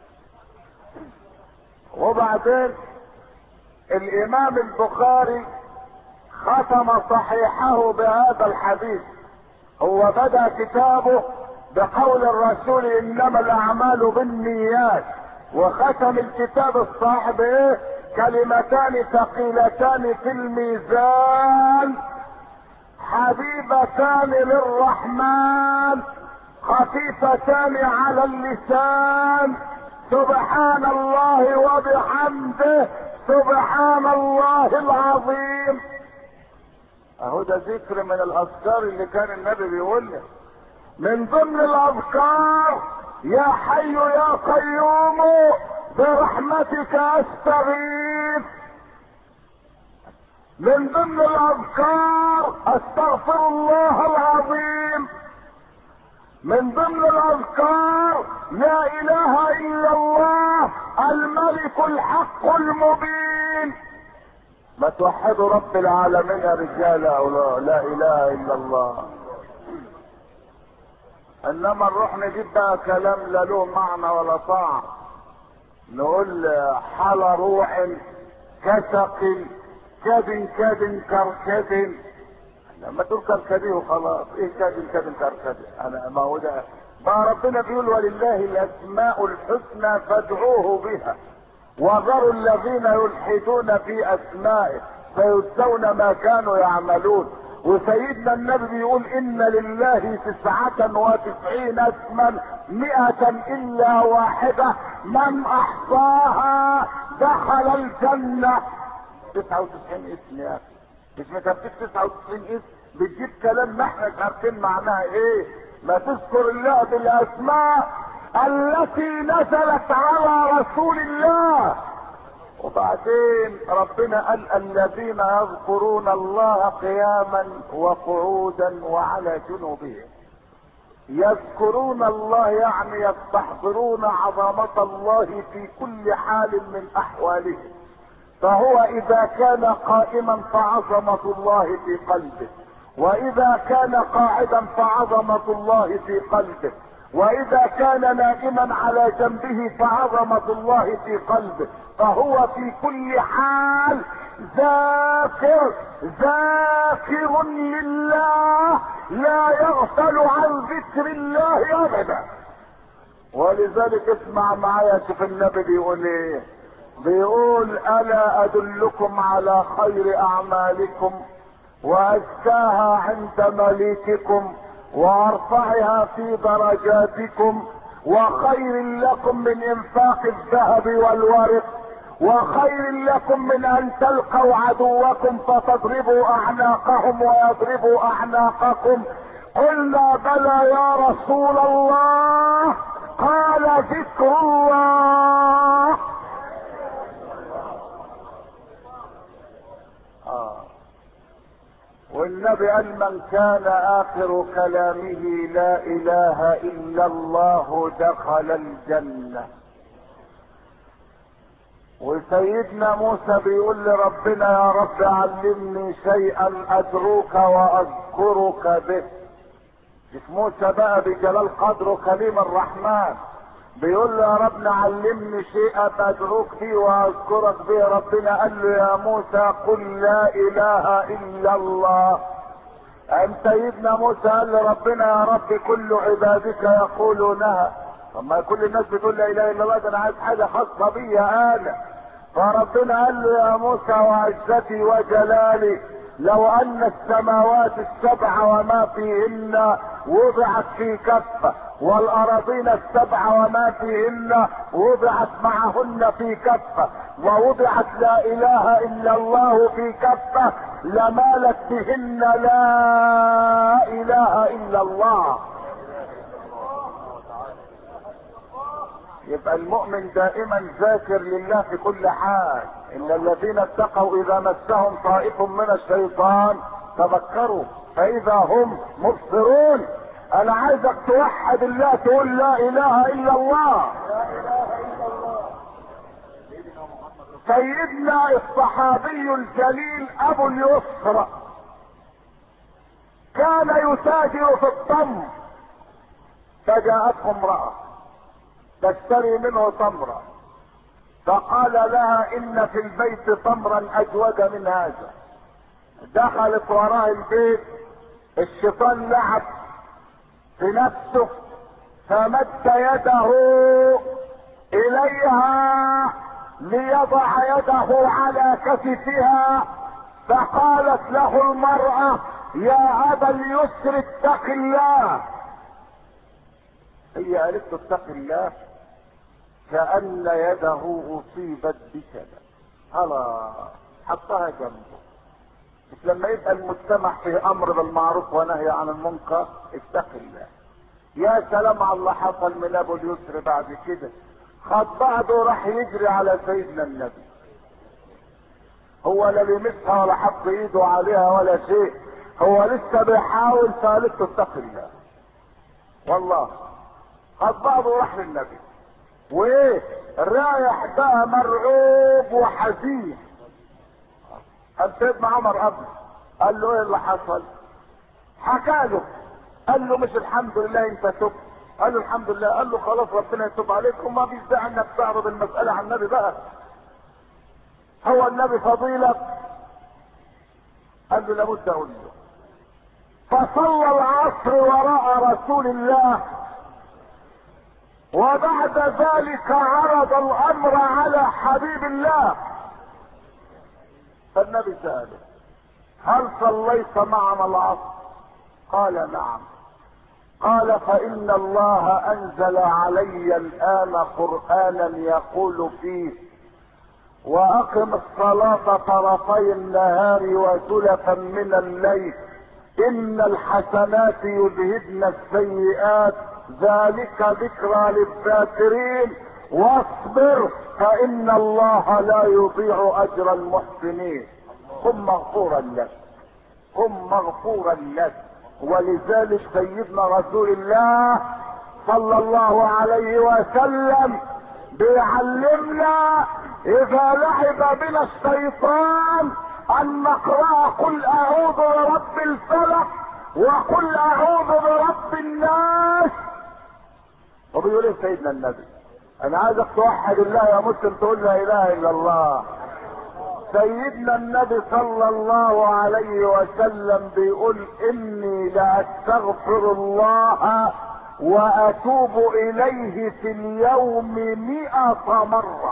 وبعدين الامام البخاري ختم صحيحه بهذا الحديث. هو بدأ كتابه بقول الرسول انما الاعمال بالنيات، وختم الكتاب الصحيح بايه؟ كلمتان ثقيلتان في الميزان حبيبتان للرحمن خفيفتان على اللسان سبحان الله وبحمده سبحان الله العظيم. اهو ده ذكر من الاذكار اللي كان النبي بيقولنا. من ضمن الاذكار يا حي يا قيوم برحمتك استغيث. من ضمن الاذكار استغفر الله العظيم. من ضمن الاذكار لا اله الا الله الملك الحق المبين. ما توحدوا رب العالمين يا رجال او لا, لا اله الا الله. انما نروح نجيب بقى كلام لا له معنى ولا طعم، نقول حال روح كسق كاد كاد كركد. لما تقول كركدي وخلاص، ايه كاد كاد كركدي؟ انا ما هو ده بقى ربنا بيقول ولله الاسماء الحسنى فادعوه بها وذروا الذين يلحدون في اسمائه سيجزون ما كانوا يعملون. وسيدنا النبي بيقول ان لله تسعة وتسعين اسما مئة الا واحدة من احصاها دخل الجنة. تسعة وتسعين اسم يا اخي، مش مكفيك تسعة وتسعين اسم بتجيب كلام ما احنا عارفين معناها ايه. ما تذكر الله بالاسماء التي نزلت على رسول الله. وبعدين ربنا قال الذين يذكرون الله قياما وقعودا وعلى جنوبهم. يذكرون الله يعني يستحضرون عظمة الله في كل حال من احوالهم. فهو اذا كان قائما فعظمة الله في قلبه، واذا كان قاعدا فعظمة الله في قلبه، واذا كان نائما على جنبه فعظمة الله في قلبه. فهو في كل حال ذاكر ذاكر لله لا يغفل عن ذكر الله ابدا. ولذلك اسمع معايا شوف النبي بيقول ايه. بيقول الا ادلكم على خير اعمالكم وازكاها عند مليككم وارفعها في درجاتكم وخير لكم من انفاق الذهب والورق وخير لكم من ان تلقوا عدوكم فتضربوا اعناقهم ويضربوا اعناقكم. قلنا بلى يا رسول الله. قال ذكر الله. آه. والنبي قال من كان اخر كلامه لا اله الا الله دخل الجنة. وسيدنا موسى بيقول لربنا يا رب علمني شيئا ادعوك واذكرك به. شوف موسى بقى بجلال قدره كريم الرحمن بيقول له يا رب علمني شيئا ادعوك فيه واذكرك به. ربنا قال له يا موسى قل لا اله الا الله. قام سيدنا موسى قال له ربنا يا رب كل عبادك يقولونها. طب ما كل الناس بتقول لا اله الا الله، ده انا عايز حاجه خاصه بيا انا. فربنا قال له يا موسى وعزتي وجلالي لو ان السماوات السبع وما فيهن وضعت في كفه والارضين السبع وما فيهن وضعت معهن في كفه ووضعت لا اله الا الله في كفه لمالت بهن لا اله الا الله. يبقى المؤمن دائما ذاكر لله في كل حال. ان الذين اتقوا اذا مسهم طائف من الشيطان تذكروا فاذا هم مبصرون. انا عايزك توحد الله، تقول لا اله الا الله. سيدنا الصحابي الجليل ابو اليسر كان يتاجر في التمر، فجاءته امرأة تشتري منه تمرا، فقال لها ان في البيت تمرا اجود من هذا. دخلت وراء البيت، الشيطان لعب في نفسه فمد يده اليها ليضع يده على كتفها، فقالت له المرأة يا ابا اليسر اتق الله. هي قالت له اتق الله كأن يده اصيبت بشلل، خلاص حطها جنبه. مش لما يبقى المجتمع في امر بالمعروف ونهي عن المنكر اتق الله. يا سلام على اللي حصل من ابو اليسر بعد كده، خد بعضه راح يجري على سيدنا النبي. هو لا بيمسها ولا حط ايده عليها ولا شيء، هو لسه بيحاول. فقالت له اتق الله. والله خد بعضه وراح للنبي، وايه رايح بقى مرعوب وحزين. قال سيدنا عمر قبل قال له ايه اللي حصل؟ حكى له، قال له مش الحمد لله انت تبت؟ قال له الحمد لله. قال له خلاص ربنا يتوب عليك، وما فيش داعي انك تعرض المساله على النبي بقى، هو النبي فضيلك. قال له لابد اقول له. فصلى العصر وراء رسول الله، وبعد ذلك عرض الامر على حبيب الله. فالنبي سأله هل صليت معنا العصر؟ قال نعم. قال فإن الله أنزل علي الآن قرآنا يقول فيه وأقم الصلاة طرفي النهار وزلفا من الليل إن الحسنات يذهبن السيئات ذلك ذكرى للذاكرين واصبر فإن الله لا يضيع أجر المحسنين. قم مغفورا لك، قم مغفورا لك. ولذلك سيدنا رسول الله صلى الله عليه وسلم بيعلمنا اذا لعب بنا الشيطان ان نقرأ قل اعوذ برب الفلق وقل اعوذ برب الناس. وبيقول ايه سيدنا النبي؟ انا عايزك توحد الله يا مسلم، تقول لا اله الا الله. سيدنا النبي صلى الله عليه وسلم بيقول اني لاستغفر الله واتوب اليه في اليوم مئة مرة.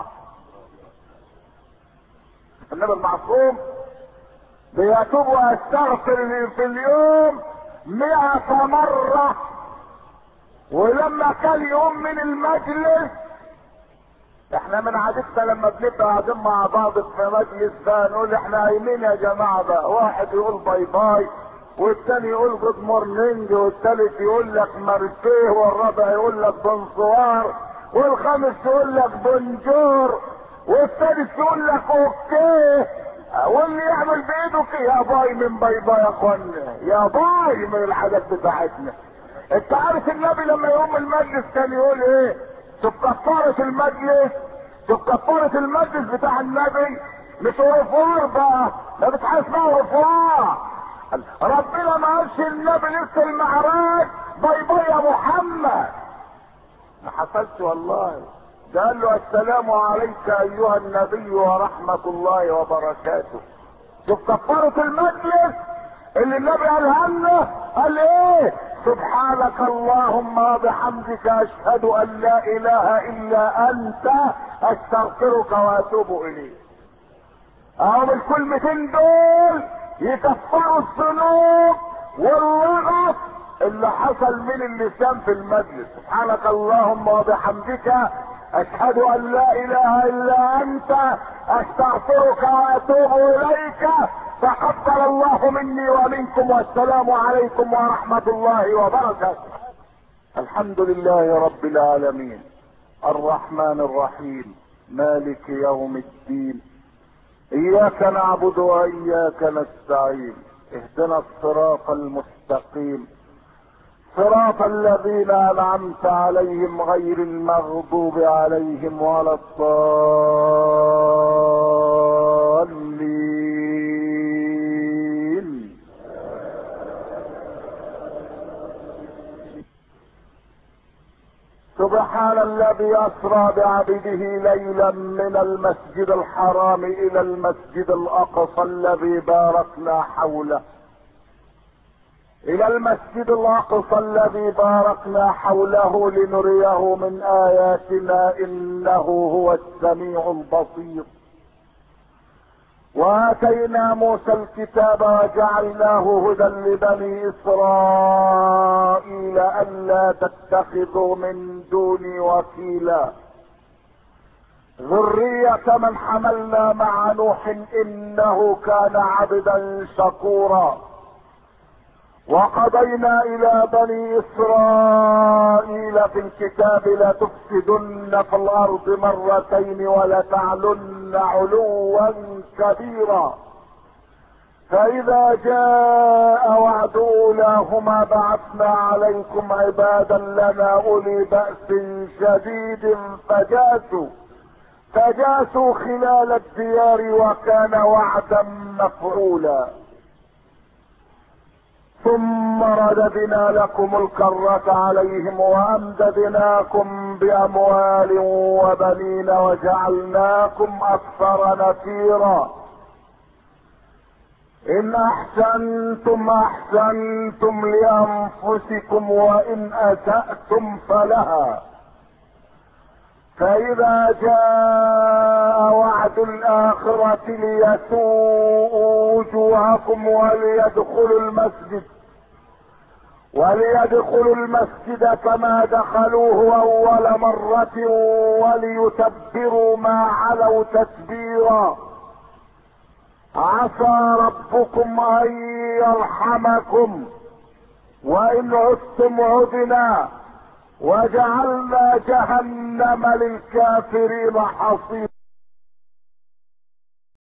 النبي المعصوم بيتوب ويستغفر في اليوم مئة مرة. ولما كان يوم من المجلس، احنا من عادتنا لما بنبقى قاعدين مع بعض في مجلس بقى نقول احنا قايمين يا جماعه بقى، واحد يقول باي باي والتاني يقول جود مورنينج والتالت يقول لك مارسيه والرابع يقول لك بونسوار والخامس يقول لك بونجور والسادس يقول لك اوكي، واللي يعمل بايده كده يا باي من باي باي يا اخوانا، يا باي من الحاجات بتاعتنا. انت عارف النبي لما يقوم المجلس كان يقول ايه؟ شوف كفارة المجلس، شوف كفارة المجلس بتاع النبي، مش غفار بقى، ده مش حاجة اسمها غفار. ربنا ما قالش النبي لسه المعراج باي باي يا محمد. ما حصلش والله. ده قال له السلام عليك ايها النبي ورحمة الله وبركاته. شوف كفارة المجلس اللي النبي قالها لنا، قال ايه؟ سبحانك اللهم وبحمدك اشهد ان لا اله الا انت استغفرك واتوب اليك. اهو بالكلمتين دول يكفروا الذنوب والرغب اللي حصل من اللسان في المجلس. سبحانك اللهم وبحمدك اشهد ان لا اله الا انت استغفرك واتوب اليك، تقبل الله مني ومنكم والسلام عليكم ورحمة الله وبركاته. الحمد لله رب العالمين الرحمن الرحيم مالك يوم الدين، اياك نعبد واياك نستعين، اهدنا الصراط المستقيم صراط الذين انعمت عليهم غير المغضوب عليهم ولا الضالين. سبحان الذي اسرى بعبده ليلا من المسجد الحرام الى المسجد الاقصى الذي باركنا حوله، الى المسجد الاقصى الذي باركنا حوله لنريه من اياتنا انه هو السميع البصير. واتينا موسى الكتاب وجعلناه هدى لبني اسرائيل الا تتخذوا من دوني وكيلا ذرية من حملنا مع نوح انه كان عبدا شكورا. وقضينا الى بني اسرائيل في الكتاب لتفسدن في الارض مرتين ولتعلن علوا كبيرا، فاذا جاء وعد اولاهما بعثنا عليكم عبادا لنا اولي بأس شديد فجاسوا فجاسوا خلال الديار وكان وعدا مفعولا. ثم رددنا لكم الكرة عليهم وامددناكم باموال وبنين وجعلناكم اكثر نفيرا. ان احسنتم احسنتم لانفسكم وان اسأتم فلها، فاذا جاء وعد الاخرة ليسوءوا وجوهكم وليدخلوا المسجد وليدخلوا المسجد كما دخلوه اول مرة وليتبروا ما علوا تتبيرا. عسى ربكم ان يرحمكم وان عدتم عدنا وجعلنا جهنم للكافرين حصيرا.